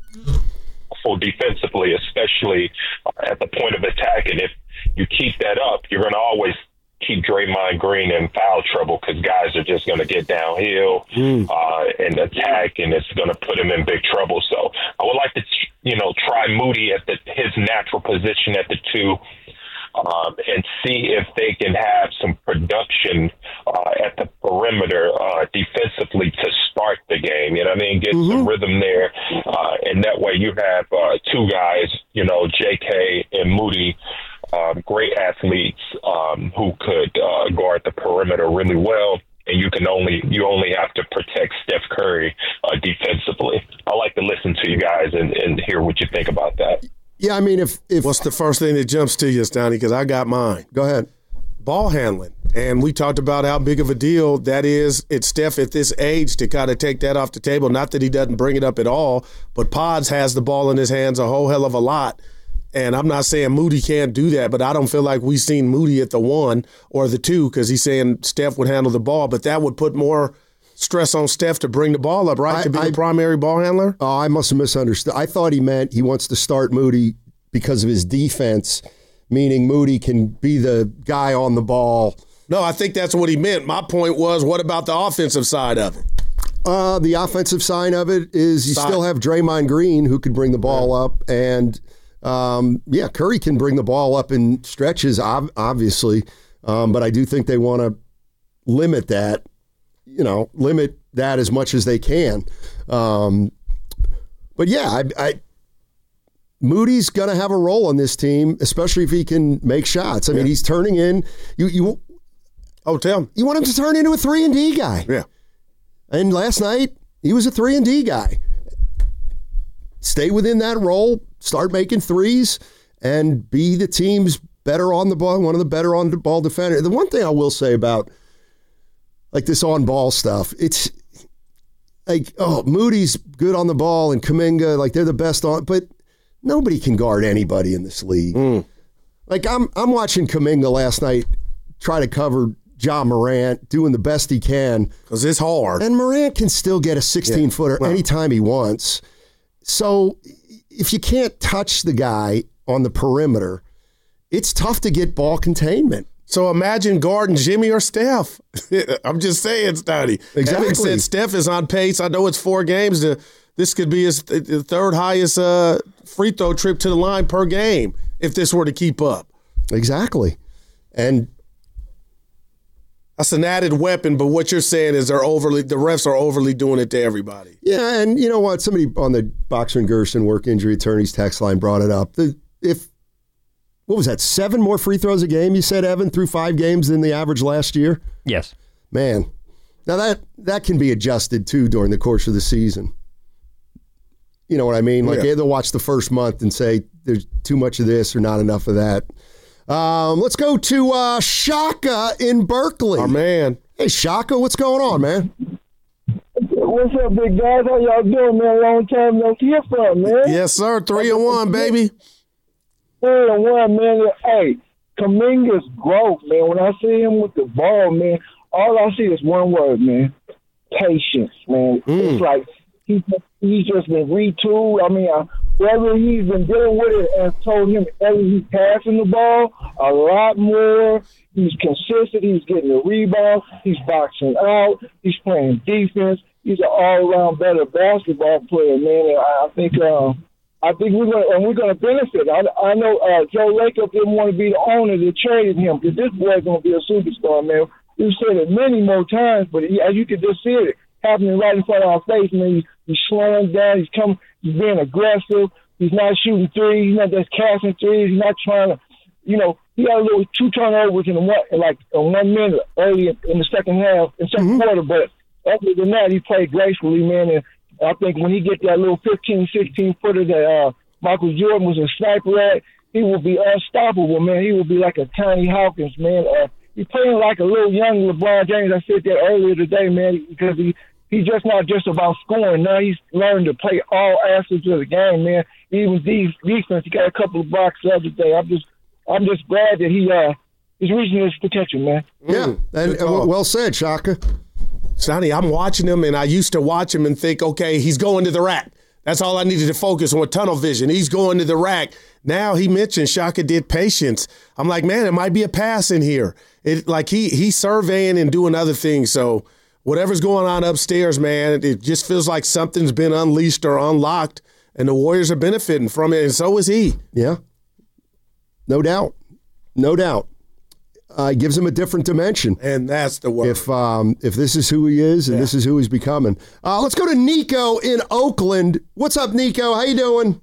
full defensively, especially at the point of attack. And if you keep that up, you're going to always keep Draymond Green in foul trouble because guys are just going to get downhill mm. uh, and attack, and it's going to put him in big trouble. So I would like to, you know, try Moody at the, his natural position at the two um, and see if they can have some production uh, at the perimeter uh, defensively to start the game. You know what I mean? Get mm-hmm. some rhythm there. Uh, and that way you have uh, two guys, you know, J K and Moody, Um, great athletes um, who could uh, guard the perimeter really well, and you can only you only have to protect Steph Curry uh, defensively. I like to listen to you guys and, and hear what you think about that. Yeah, I mean, if, if what's the first thing that jumps to you, Stoney? Because I got mine. Go ahead. Ball handling, and we talked about how big of a deal that is. It's Steph at this age to kind of take that off the table. Not that he doesn't bring it up at all, but Pods has the ball in his hands a whole hell of a lot. And I'm not saying Moody can't do that, but I don't feel like we've seen Moody at the one or the two because he's saying Steph would handle the ball. But that would put more stress on Steph to bring the ball up, right, I, to be I, the primary ball handler? Oh, I must have misunderstood. I thought he meant he wants to start Moody because of his defense, meaning Moody can be the guy on the ball. No, I think that's what he meant. My point was, what about the offensive side of it? Uh, the offensive side of it is you side. still have Draymond Green who can bring the ball yeah. up, and – Um, yeah, Curry can bring the ball up in stretches, obviously, um, but I do think they want to limit that, you know, limit that as much as they can. Um, but yeah, I, I Moody's going to have a role on this team, especially if he can make shots. I yeah. mean, he's turning in. You, you, oh, tell him. You want him to turn into a three and D guy. Yeah. And last night, he was a three and D guy. Stay within that role, start making threes, and be the team's better on the ball, one of the better on the ball defenders. The one thing I will say about like this on ball stuff, it's like, oh, Moody's good on the ball and Kuminga, like they're the best on, but nobody can guard anybody in this league. Mm. Like I'm I'm watching Kuminga last night try to cover John Morant, doing the best he can. Because it's hard. And Morant can still get a sixteen-footer yeah. well. anytime he wants. So if you can't touch the guy on the perimeter, it's tough to get ball containment. So imagine guarding Jimmy or Steph. I'm just saying, Stoney. Exactly. Evan said Steph is on pace. I know it's four games. To, this could be his th- the third highest uh, free throw trip to the line per game if this were to keep up. Exactly. And that's an added weapon, but what you're saying is they're overly the refs are overly doing it to everybody. Yeah, and you know what? Somebody on the Boxer and Gerson work injury attorneys text line brought it up. The, if what was that? Seven more free throws a game, you said, Evan, through five games than the average last year? Yes. Man. Now that that can be adjusted too during the course of the season. You know what I mean? Like yeah. they'll watch the first month and say there's too much of this or not enough of that. Um, let's go to uh, Shaka in Berkeley. Our man. Hey, Shaka, what's going on, man? What's up, big guys? How y'all doing, man? Long time no hear from, man. Yes, sir. Three and one, baby. Three and one, man. Hey, Kuminga's growth, man. When I see him with the ball, man, all I see is one word, man. Patience, man. Mm. It's like he, he's just been retooled. I mean, I, whether he's been dealing with it and told him whether he's passing the ball a lot more, he's consistent, he's getting the rebound, he's boxing out, he's playing defense, he's an all-around better basketball player, man. And I think uh, I think we're gonna and we're gonna benefit. I, I know uh, Joe Lacob didn't want to be the owner that traded him because this boy's gonna be a superstar, man. We've said it many more times, but he, as you can just see it happening right in front of our face, man. He's, he's slowing down, he's coming. He's being aggressive. He's not shooting threes. He's not just casting threes. He's not trying to, you know, he had a little two turnovers in one, like in one minute early in the second half, in second mm-hmm. quarter. But other than that, he played gracefully, man. And I think when he get that little fifteen, sixteen footer that uh, Michael Jordan was a sniper at, he will be unstoppable, man. He will be like a Tiny Hawkins, man. Uh, he's playing like a little young LeBron James. I said that earlier today, man, because he. He's just not just about scoring. Now he's learned to play all aspects of the game, man. Even defense, he got a couple of blocks the other day. I'm just, I'm just glad that he, uh, he's reaching his potential, man. Yeah, mm, and, and well said, Shaka. Sonny, I'm watching him, and I used to watch him and think, okay, he's going to the rack. That's all I needed to focus on with tunnel vision. He's going to the rack. Now he mentioned Shaka did patience. I'm like, man, it might be a pass in here. It like he he's surveying and doing other things. So. Whatever's going on upstairs, man, it just feels like something's been unleashed or unlocked, and the Warriors are benefiting from it, and so is he. Yeah. No doubt. No doubt. Uh, it gives him a different dimension. And that's the word. If um, if this is who he is and yeah. this is who he's becoming. Uh, let's go to Nico in Oakland. What's up, Nico? How you doing?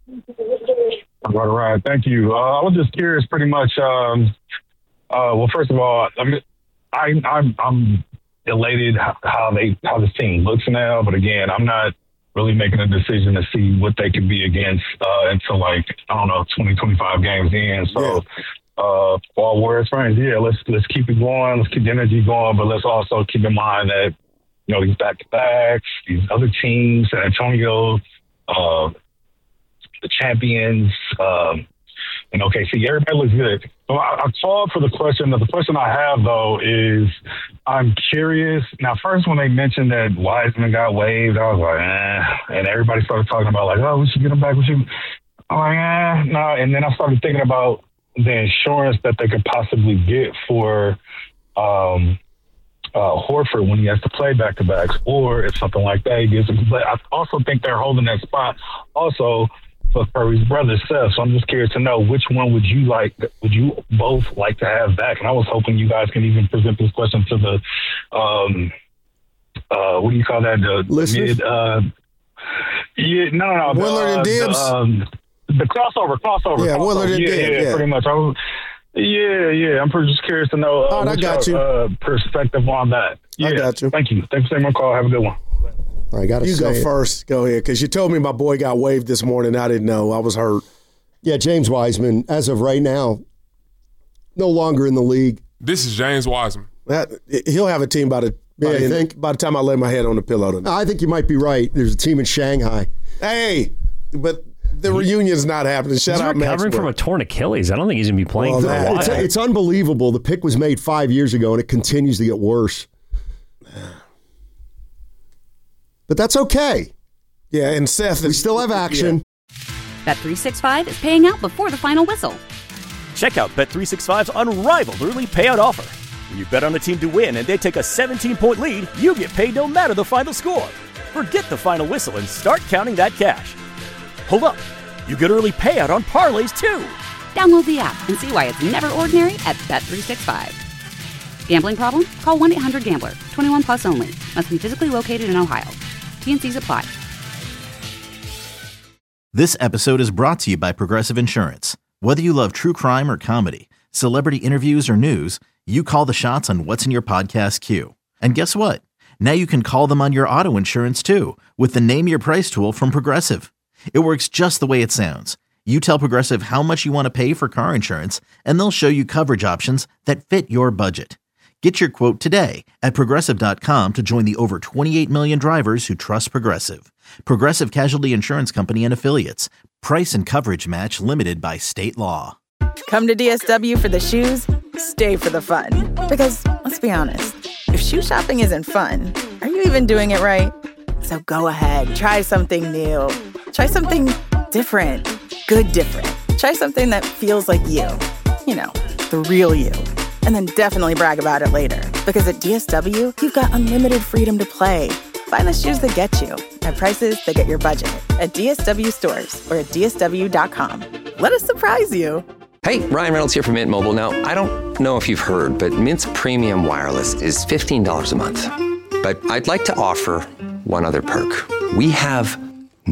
All right, all right. Thank you. Uh, I was just curious pretty much. Um, uh, well, first of all, I mean, I, I'm, I'm elated how they how this team looks now, but again, I'm not really making a decision to see what they could be against uh, until like I don't know twenty, twenty-five games in. So, yeah. uh, for all Warriors fans, yeah, let's let's keep it going, let's keep the energy going, but let's also keep in mind that you know these back to backs, these other teams, San Antonio, uh, the champions. Um, And okay, see, everybody looks good. So I, I called for the question. The question I have, though, is I'm curious. Now, first, when they mentioned that Wiseman got waived, I was like, eh. And everybody started talking about, like, oh, we should get him back. We should. I'm like, eh, no. And then I started thinking about the insurance that they could possibly get for um, uh, Horford when he has to play back-to-backs, or if something like that he gives him. But I also think they're holding that spot. Also, for Curry's brother, Seth. So I'm just curious to know which one would you like, would you both like to have back? And I was hoping you guys can even present this question to the, um, uh, what do you call that? The listeners? Mid, uh, yeah, no, no, Willard uh, and Dibs. The, um, the crossover, crossover. Yeah, crossover. Willard and yeah, Dan, yeah, yeah. pretty much. I was, yeah, yeah. I'm pretty just curious to know uh, Oh, I what's got your, you. Uh, perspective on that. Yeah, I got you. Thank you. Thanks for taking my call. Have a good one. I got to You say go it. first. Go ahead, because you told me my boy got waived this morning. I didn't know. I was hurt. Yeah, James Wiseman, as of right now, no longer in the league. This is James Wiseman. That, he'll have a team by the by, Yeah, you the, think? by the time I lay my head on the pillow tonight. I think you might be right. There's a team in Shanghai. Hey, but the reunion's not happening. Shout He's out recovering Maxwell. from a torn Achilles. I don't think he's going to be playing Well, for a that- while. It's, it's unbelievable. The pick was made five years ago, and it continues to get worse. But that's okay. Yeah, and Seth, we still have action. Bet three sixty-five is paying out before the final whistle. Check out Bet three sixty-five's unrivaled early payout offer. When you bet on a team to win and they take a seventeen-point lead, you get paid no matter the final score. Forget the final whistle and start counting that cash. Hold up. You get early payout on parlays, too. Download the app and see why it's never ordinary at Bet three sixty-five. Gambling problem? Call one eight hundred gambler. twenty-one plus only. Must be physically located in Ohio. T N Cs apply. This episode is brought to you by Progressive Insurance. Whether you love true crime or comedy, celebrity interviews or news, you call the shots on what's in your podcast queue. And guess what? Now you can call them on your auto insurance too with the Name Your Price tool from Progressive. It works just the way it sounds. You tell Progressive how much you want to pay for car insurance, and they'll show you coverage options that fit your budget. Get your quote today at Progressive dot com to join the over twenty-eight million drivers who trust Progressive. Progressive Casualty Insurance Company and Affiliates. Price and coverage match limited by state law. Come to D S W for the shoes, stay for the fun. Because, let's be honest, if shoe shopping isn't fun, are you even doing it right? So go ahead, try something new. Try something different. Good different. Try something that feels like you. You know, the real you. And then definitely brag about it later. Because at D S W, you've got unlimited freedom to play. Find the shoes that get you at prices that get your budget at D S W stores or at D S W dot com. Let us surprise you. Hey, Ryan Reynolds here from Mint Mobile. Now, I don't know if you've heard, but Mint's premium wireless is fifteen dollars a month. But I'd like to offer one other perk. We have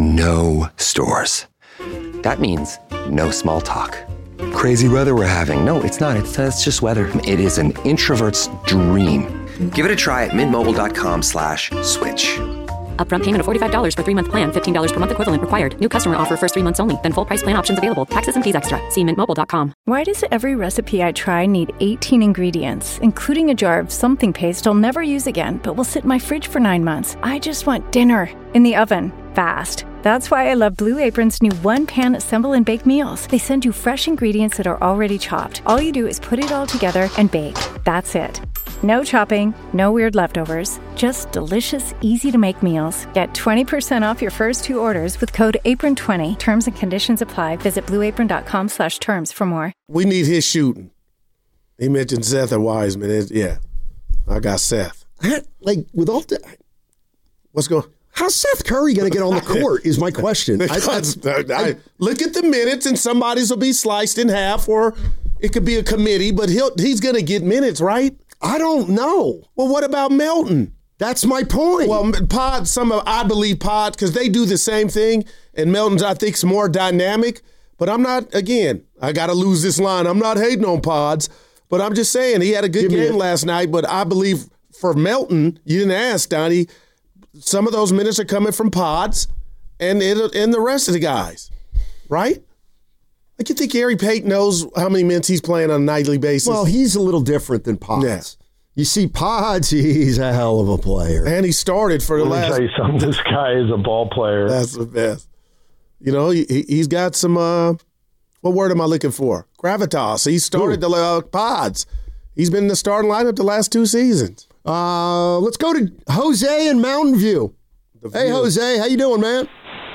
no stores. That means no small talk. Crazy weather we're having. No, it's not. It's, uh, it's just weather. It is an introvert's dream. Give it a try at mintmobile.com slash switch. Upfront payment of forty-five dollars for three-month plan, fifteen dollars per month equivalent required. New customer offer first three months only. Then full price plan options available. Taxes and fees extra. See mint mobile dot com. Why does every recipe I try need eighteen ingredients, including a jar of something paste I'll never use again, but will sit in my fridge for nine months? I just want dinner in the oven, fast. That's why I love Blue Apron's new one-pan assemble and bake meals. They send you fresh ingredients that are already chopped. All you do is put it all together and bake. That's it. No chopping, no weird leftovers, just delicious, easy-to-make meals. Get twenty percent off your first two orders with code apron twenty. Terms and conditions apply. Visit blueapron.com slash terms for more. We need his shooting. He mentioned Seth and Wiseman. It- yeah, I got Seth. Like, with all the... What's going on? How's Seth Curry going to get on the court is my question. I, I, I, look at the minutes, and somebody's will be sliced in half, or it could be a committee, but he'll he's going to get minutes, right? I don't know. Well, what about Melton? That's my point. Well, Pod, some of I believe Pod, because they do the same thing, and Melton's I think is more dynamic. But I'm not. Again, I got to lose this line. I'm not hating on Pods, but I'm just saying he had a good Give me game a- last night. But I believe for Melton, you didn't ask, Donnie. Some of those minutes are coming from Pods, and it, and the rest of the guys, right? Like you think Gary Payton knows how many minutes he's playing on a nightly basis? Well, he's a little different than Pods. Yeah. You see, Pods, he's a hell of a player. And he started for the Let me last. tell you something. This guy is a ball player. That's the best. You know, he, he's got some, uh, what word am I looking for? Gravitas. He started the uh, Pods. He's been in the starting lineup the last two seasons. Uh, let's go to Jose in Mountain View. Hey, Jose, how you doing, man?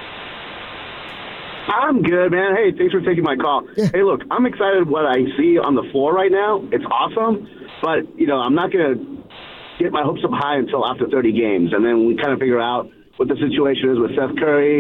I'm good, man. Hey, thanks for taking my call. Yeah. Hey, look, I'm excited what I see on the floor right now. It's awesome, but, you know, I'm not going to get my hopes up high until after thirty games, and then we kind of figure out what the situation is with Seth Curry,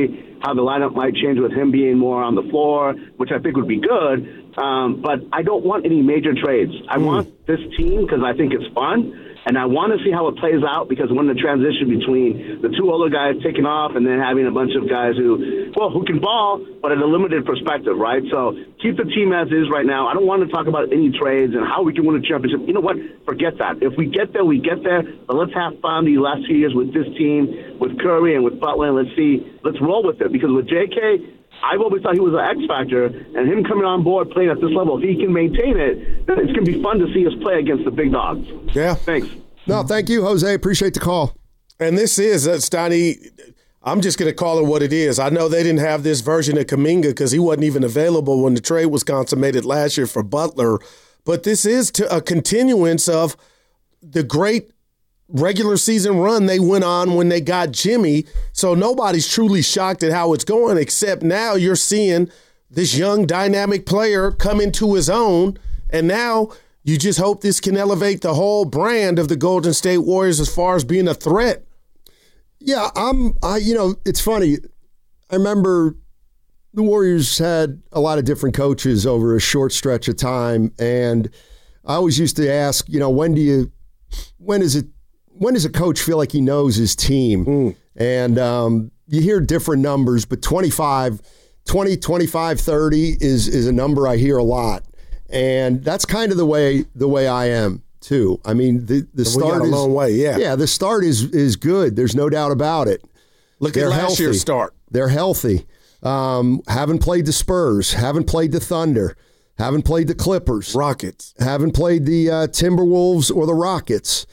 how the lineup might change with him being more on the floor, which I think would be good. Um, but I don't want any major trades. I mm. want this team because I think it's fun. And I want to see how it plays out because when the transition between the two older guys taking off and then having a bunch of guys who, well, who can ball, but at a limited perspective, right? So keep the team as is right now. I don't want to talk about any trades and how we can win a championship. You know what? Forget that. If we get there, we get there. But let's have fun these last few years with this team, with Curry and with Butler. And let's see. Let's roll with it because with J K, I've always thought he was an X factor, and him coming on board playing at this level, if he can maintain it, it's going to be fun to see us play against the big dogs. Yeah. Thanks. No, thank you, Jose. Appreciate the call. And this is, uh, Steiny, I'm just going to call it what it is. I know they didn't have this version of Kuminga because he wasn't even available when the trade was consummated last year for Butler, but this is to a continuance of the great regular season run they went on when they got Jimmy. So nobody's truly shocked at how it's going, except now you're seeing this young dynamic player come into his own. And now you just hope this can elevate the whole brand of the Golden State Warriors as far as being a threat. Yeah, I'm, I, you know, it's funny. I remember the Warriors had a lot of different coaches over a short stretch of time. And I always used to ask, you know, when do you, when is it, when does a coach feel like he knows his team? Mm. And um, you hear different numbers, but twenty-five, twenty, twenty-five, thirty is is a number I hear a lot. And that's kind of the way the way I am too. I mean, the the so start we got a is long way, yeah. Yeah, the start is is good. There's no doubt about it. Look They're at last healthy. year's start. They're healthy. Um, haven't played the Spurs. Haven't played the Thunder. Haven't played the Clippers. Rockets. Haven't played the uh, Timberwolves or the Rockets.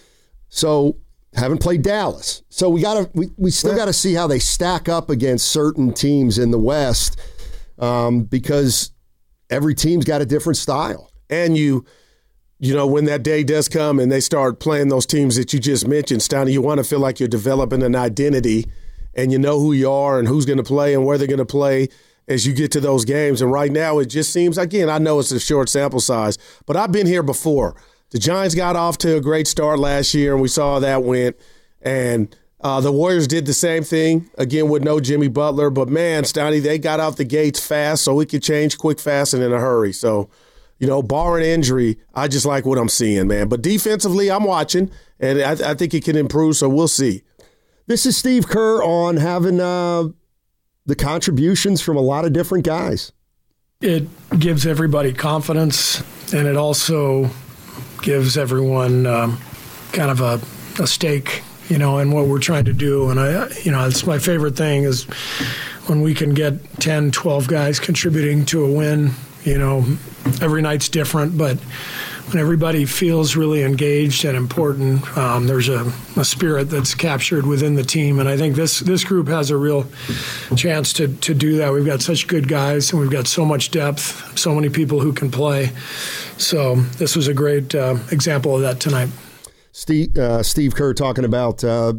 So haven't played Dallas. So we gotta we, we still got to see how they stack up against certain teams in the West um, because every team's got a different style. And you, you know, when that day does come and they start playing those teams that you just mentioned, Steiny, you want to feel like you're developing an identity and you know who you are and who's going to play and where they're going to play as you get to those games. And right now it just seems, again, I know it's a short sample size, but I've been here before. The Giants got off to a great start last year, and we saw how that went. And uh, the Warriors did the same thing, again, with no Jimmy Butler. But, man, Steiny, they got out the gates fast, so it could change quick, fast, and in a hurry. So, you know, barring injury, I just like what I'm seeing, man. But defensively, I'm watching, and I, I think it can improve, so we'll see. This is Steve Kerr on having uh, the contributions from a lot of different guys. It gives everybody confidence, and it also – gives everyone um, kind of a, a stake, you know, in what we're trying to do. And, I, you know, it's my favorite thing is when we can get ten, twelve guys contributing to a win. You know, every night's different, but when everybody feels really engaged and important, um, there's a, a spirit that's captured within the team. And I think this this group has a real chance to, to do that. We've got such good guys, and we've got so much depth, so many people who can play. So this was a great uh, example of that tonight. Steve, uh, Steve Kerr talking about uh,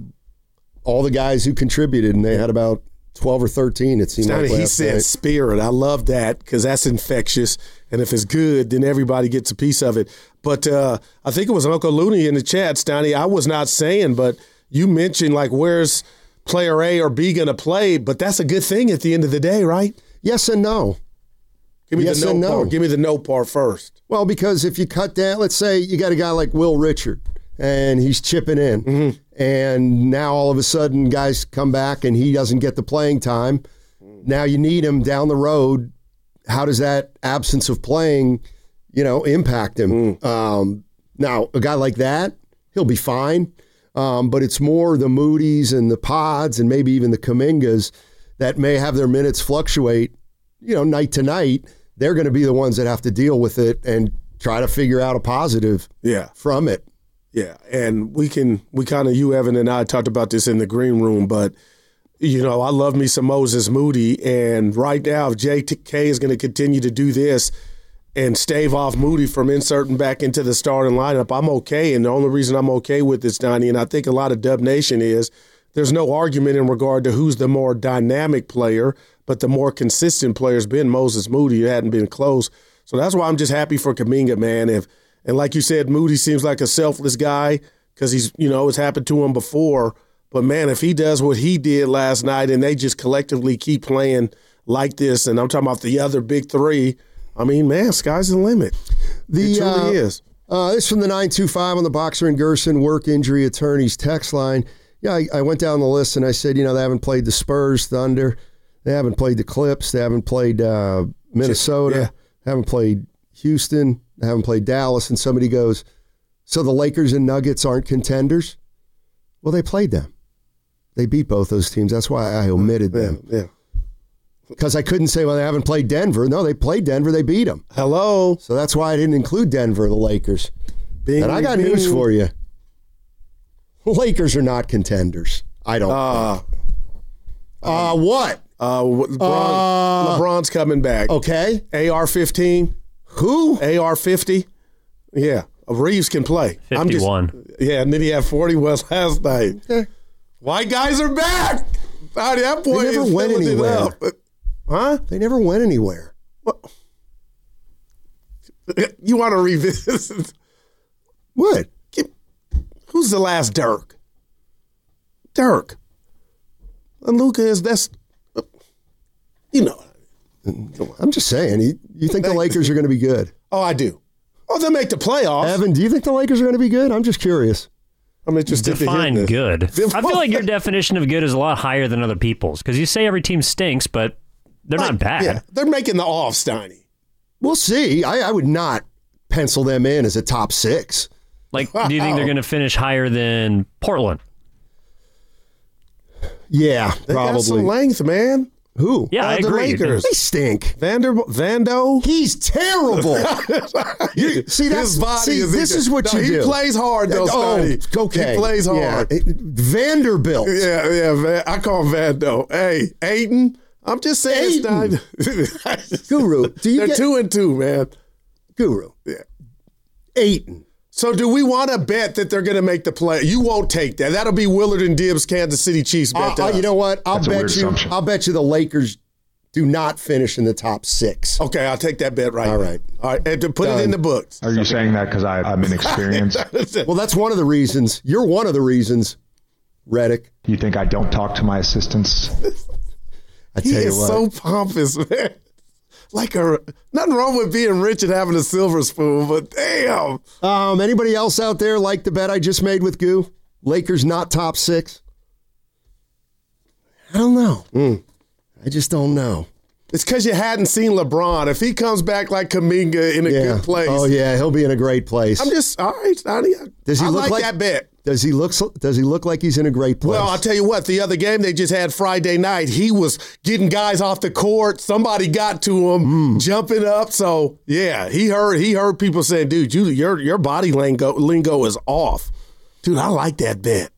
all the guys who contributed, and they had about twelve or thirteen, it seemed Steiny, like last he said night. Spirit. I love that because that's infectious. And if it's good, then everybody gets a piece of it. But uh, I think it was Uncle Looney in the chat, Steiny. I was not saying, but you mentioned, like, where's player A or B going to play? But that's a good thing at the end of the day, right? Yes and no. Give me yes the no, and no part. Give me the no part first. Well, because if you cut down, let's say you got a guy like Will Richard, and he's chipping in, mm-hmm. and now all of a sudden guys come back and he doesn't get the playing time. Now you need him down the road. How does that absence of playing, you know, impact him? Mm. Um, now, a guy like that, he'll be fine, um, but it's more the Moody's and the Pods and maybe even the Kumingas that may have their minutes fluctuate, you know, night to night. They're going to be the ones that have to deal with it and try to figure out a positive yeah. from it. Yeah, and we can, we kind of, you, Evan, and I talked about this in the green room, but, you know, I love me some Moses Moody, and right now, if J K is going to continue to do this and stave off Moody from inserting back into the starting lineup, I'm okay, and the only reason I'm okay with this, Donnie, and I think a lot of Dub Nation is, there's no argument in regard to who's the more dynamic player, but the more consistent player's been Moses Moody. It hadn't been close. So that's why I'm just happy for Kuminga, man. If And like you said, Moody seems like a selfless guy because he's, you know, it's happened to him before. But, man, if he does what he did last night and they just collectively keep playing like this, and I'm talking about the other big three, I mean, man, sky's the limit. The, it truly uh, is. Uh, this is from the nine two five on the Boxer and Gerson Work Injury Attorneys text line. Yeah, I, I went down the list and I said, you know, they haven't played the Spurs, Thunder. They haven't played the Clips. They haven't played uh, Minnesota. Yeah. Haven't played Houston. They haven't played Dallas. And somebody goes, so the Lakers and Nuggets aren't contenders? Well, they played them. They beat both those teams. That's why I omitted them. Yeah. Because I couldn't say, well, they haven't played Denver. No, they played Denver. They beat them. Hello. So that's why I didn't include Denver, the Lakers. Bing, and I got bing. news for you. Lakers are not contenders. I don't uh, think. Uh, what? Uh, LeBron, uh, LeBron's coming back. Okay. A R fifteen. Who? A R fifty. Yeah. Reeves can play. fifty-one. I'm just, yeah, and then he had forty was last night. Okay. White guys are back. At that point, they never went anywhere. Huh? They never went anywhere. What? You want to revisit? What? Who's the last Dirk? Dirk. And Luka is, that's, you know. I'm just saying, you, you think the Lakers are going to be good? Oh, I do. Oh, they'll make the playoffs. Evan, do you think the Lakers are going to be good? I'm just curious. I'm interested Define to hear this. good. I feel like your definition of good is a lot higher than other people's because you say every team stinks, but they're like, not bad. Yeah, they're making the off, Steiny. We'll see. I, I would not pencil them in as a top six. Like, wow. Do you think they're going to finish higher than Portland? Yeah, they probably. Got some length, man. Who? Yeah, uh, I the agree. Lakers. They stink. Vander Vando. He's terrible. you, see, that's, His body see, is this is what no, you he do. He plays hard, though, oh, Scotty. Okay. He plays hard. Yeah. Vanderbilt. Yeah, yeah. Van, I call him Vando. Hey, Ayton. I'm just saying, Stein. Guru, do you They're get, two and two, man. Guru. Yeah. Ayton. So do we want to bet that they're going to make the play? You won't take that. That'll be Willard and Dibbs, Kansas City Chiefs bet. Uh, uh, you know what? I'll That's a bet weird you. assumption. I'll bet you the Lakers do not finish in the top six. Okay, I'll take that bet right All now. right. All right, and to put Done. it in the books. Are you saying that because I'm inexperienced? Well, that's one of the reasons. You're one of the reasons, Reddick. You think I don't talk to my assistants? I he tell you is what. so pompous, man. Like a nothing wrong with being rich and having a silver spoon, but damn. Um, anybody else out there like the bet I just made with Goo? Lakers not top six? I don't know. Mm. I just don't know. It's because you hadn't seen LeBron. If he comes back like Kuminga in a yeah. good place. Oh, yeah, he'll be in a great place. I'm just, all right, Sonny. Does he I look like, like that bet. Does he look Does he look like he's in a great place? Well, I'll tell you what. The other game they just had Friday night, he was getting guys off the court. Somebody got to him, mm. jumping up. So yeah, he heard he heard people saying, "Dude, you, your your body lingo lingo is off." Dude, I like that bet.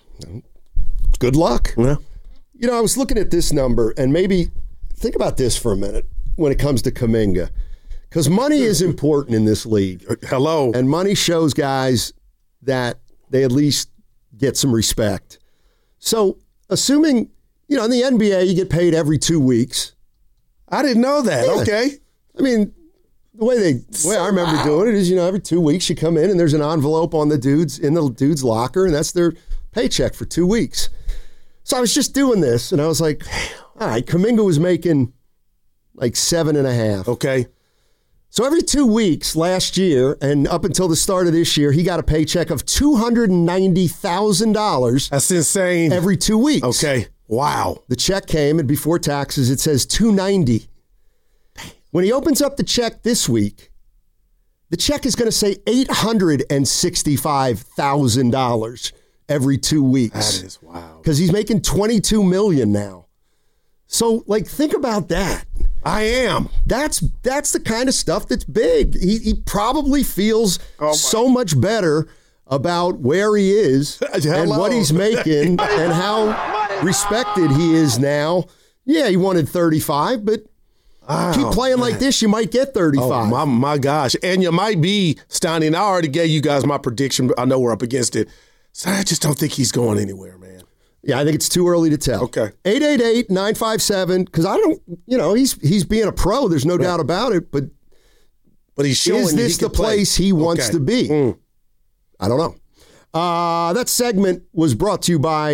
Good luck. Yeah. You know, I was looking at this number, and maybe think about this for a minute when it comes to Kuminga, because money is important in this league. Hello, and money shows guys that they at least get some respect. So, assuming, you know, in the N B A, you get paid every two weeks. I didn't know that. Yeah. Okay. I mean, the way they, the way I remember wow. doing it is, you know, every two weeks you come in and there's an envelope on the dude's, in the dude's locker, and that's their paycheck for two weeks. So I was just doing this, and I was like, all right, Kuminga was making like seven and a half. Okay. So every two weeks last year and up until the start of this year, he got a paycheck of two hundred ninety thousand dollars. That's insane. Every two weeks. Okay. Wow. The check came, and before taxes, it says two hundred ninety dollars. When he opens up the check this week, the check is going to say eight hundred sixty-five thousand dollars every two weeks. That is wow. Because he's making twenty-two million dollars now. So, like, think about that. I am. That's that's the kind of stuff that's big. He, he probably feels oh so much better about where he is and what he's making and how respected he is now. Yeah, he wanted thirty-five, but oh, keep playing man. like this, you might get thirty-five. Oh, my, my gosh. And you might be, Steiny, and I already gave you guys my prediction, but I know we're up against it. So I just don't think he's going anywhere, man. Yeah, I think it's too early to tell. Okay. eight eight eight, nine five seven, because I don't, you know, he's he's being a pro. There's no right. doubt about it. But but he's showing is this he the place play. he wants okay. to be? Mm. I don't know. Uh, that segment was brought to you by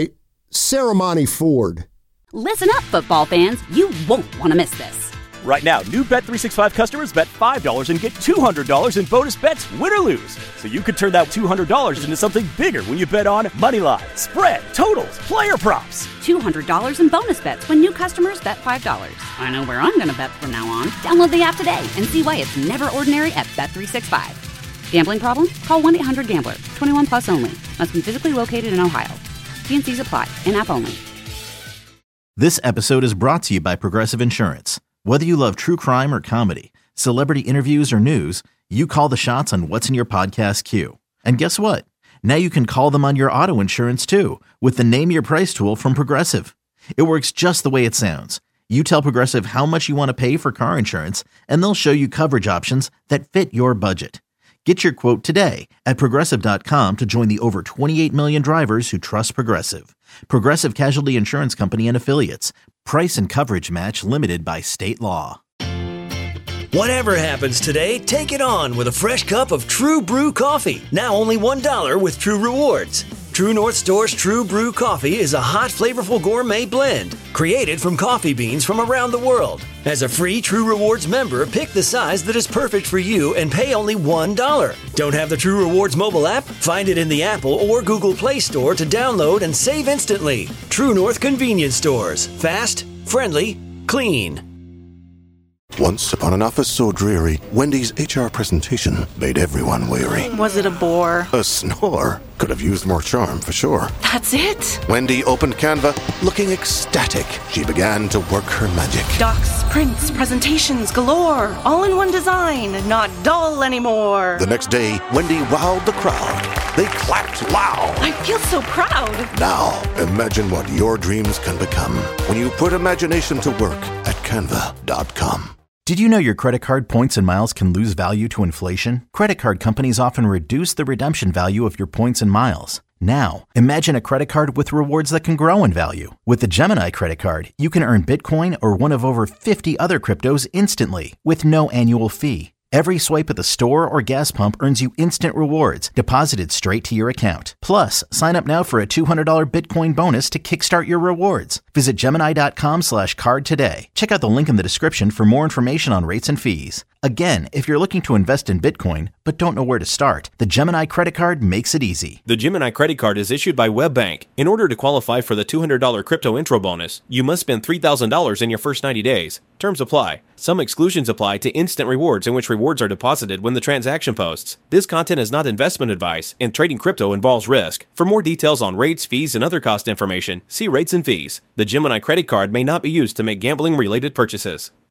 Ceremony Ford. Listen up, football fans. You won't want to miss this. Right now, new Bet three sixty-five customers bet five dollars and get two hundred dollars in bonus bets, win or lose. So you could turn that two hundred dollars into something bigger when you bet on moneyline, spread, totals, player props. two hundred dollars in bonus bets when new customers bet five dollars. I know where I'm going to bet from now on. Download the app today and see why it's never ordinary at Bet three sixty-five. Gambling problem? Call one eight hundred gambler. twenty-one plus only. Must be physically located in Ohio. T and C's apply. In-app only. This episode is brought to you by Progressive Insurance. Whether you love true crime or comedy, celebrity interviews or news, you call the shots on what's in your podcast queue. And guess what? Now you can call them on your auto insurance too with the Name Your Price tool from Progressive. It works just the way it sounds. You tell Progressive how much you want to pay for car insurance, and they'll show you coverage options that fit your budget. Get your quote today at Progressive dot com to join the over twenty-eight million drivers who trust Progressive. Progressive Casualty Insurance Company and Affiliates. Price and coverage match limited by state law. Whatever happens today, take it on with a fresh cup of True Brew coffee. Now only one dollar with True Rewards. True North Store's True Brew coffee is a hot, flavorful gourmet blend created from coffee beans from around the world. As a free True Rewards member, pick the size that is perfect for you and pay only one dollar. Don't have the True Rewards mobile app? Find it in the Apple or Google Play Store to download and save instantly. True North Convenience Stores. Fast, friendly, clean. Once upon an office so dreary, Wendy's H R presentation made everyone weary. Was it a bore? A snore. Could have used more charm, for sure. That's it? Wendy opened Canva, looking ecstatic. She began to work her magic. Docs, prints, presentations galore. All in one design, not dull anymore. The next day, Wendy wowed the crowd. They clapped loud. I feel so proud. Now, imagine what your dreams can become when you put imagination to work at canva dot com. Did you know your credit card points and miles can lose value to inflation? Credit card companies often reduce the redemption value of your points and miles. Now, imagine a credit card with rewards that can grow in value. With the Gemini credit card, you can earn Bitcoin or one of over fifty other cryptos instantly with no annual fee. Every swipe at the store or gas pump earns you instant rewards deposited straight to your account. Plus, sign up now for a two hundred dollars Bitcoin bonus to kickstart your rewards. Visit Gemini dot com slash card today. Check out the link in the description for more information on rates and fees. Again, if you're looking to invest in Bitcoin but don't know where to start, the Gemini credit card makes it easy. The Gemini credit card is issued by WebBank. In order to qualify for the two hundred dollars crypto intro bonus, you must spend three thousand dollars in your first ninety days. Terms apply. Some exclusions apply to instant rewards in which rewards are deposited when the transaction posts. This content is not investment advice, and trading crypto involves risk. For more details on rates, fees, and other cost information, see rates and fees. The Gemini credit card may not be used to make gambling-related purchases.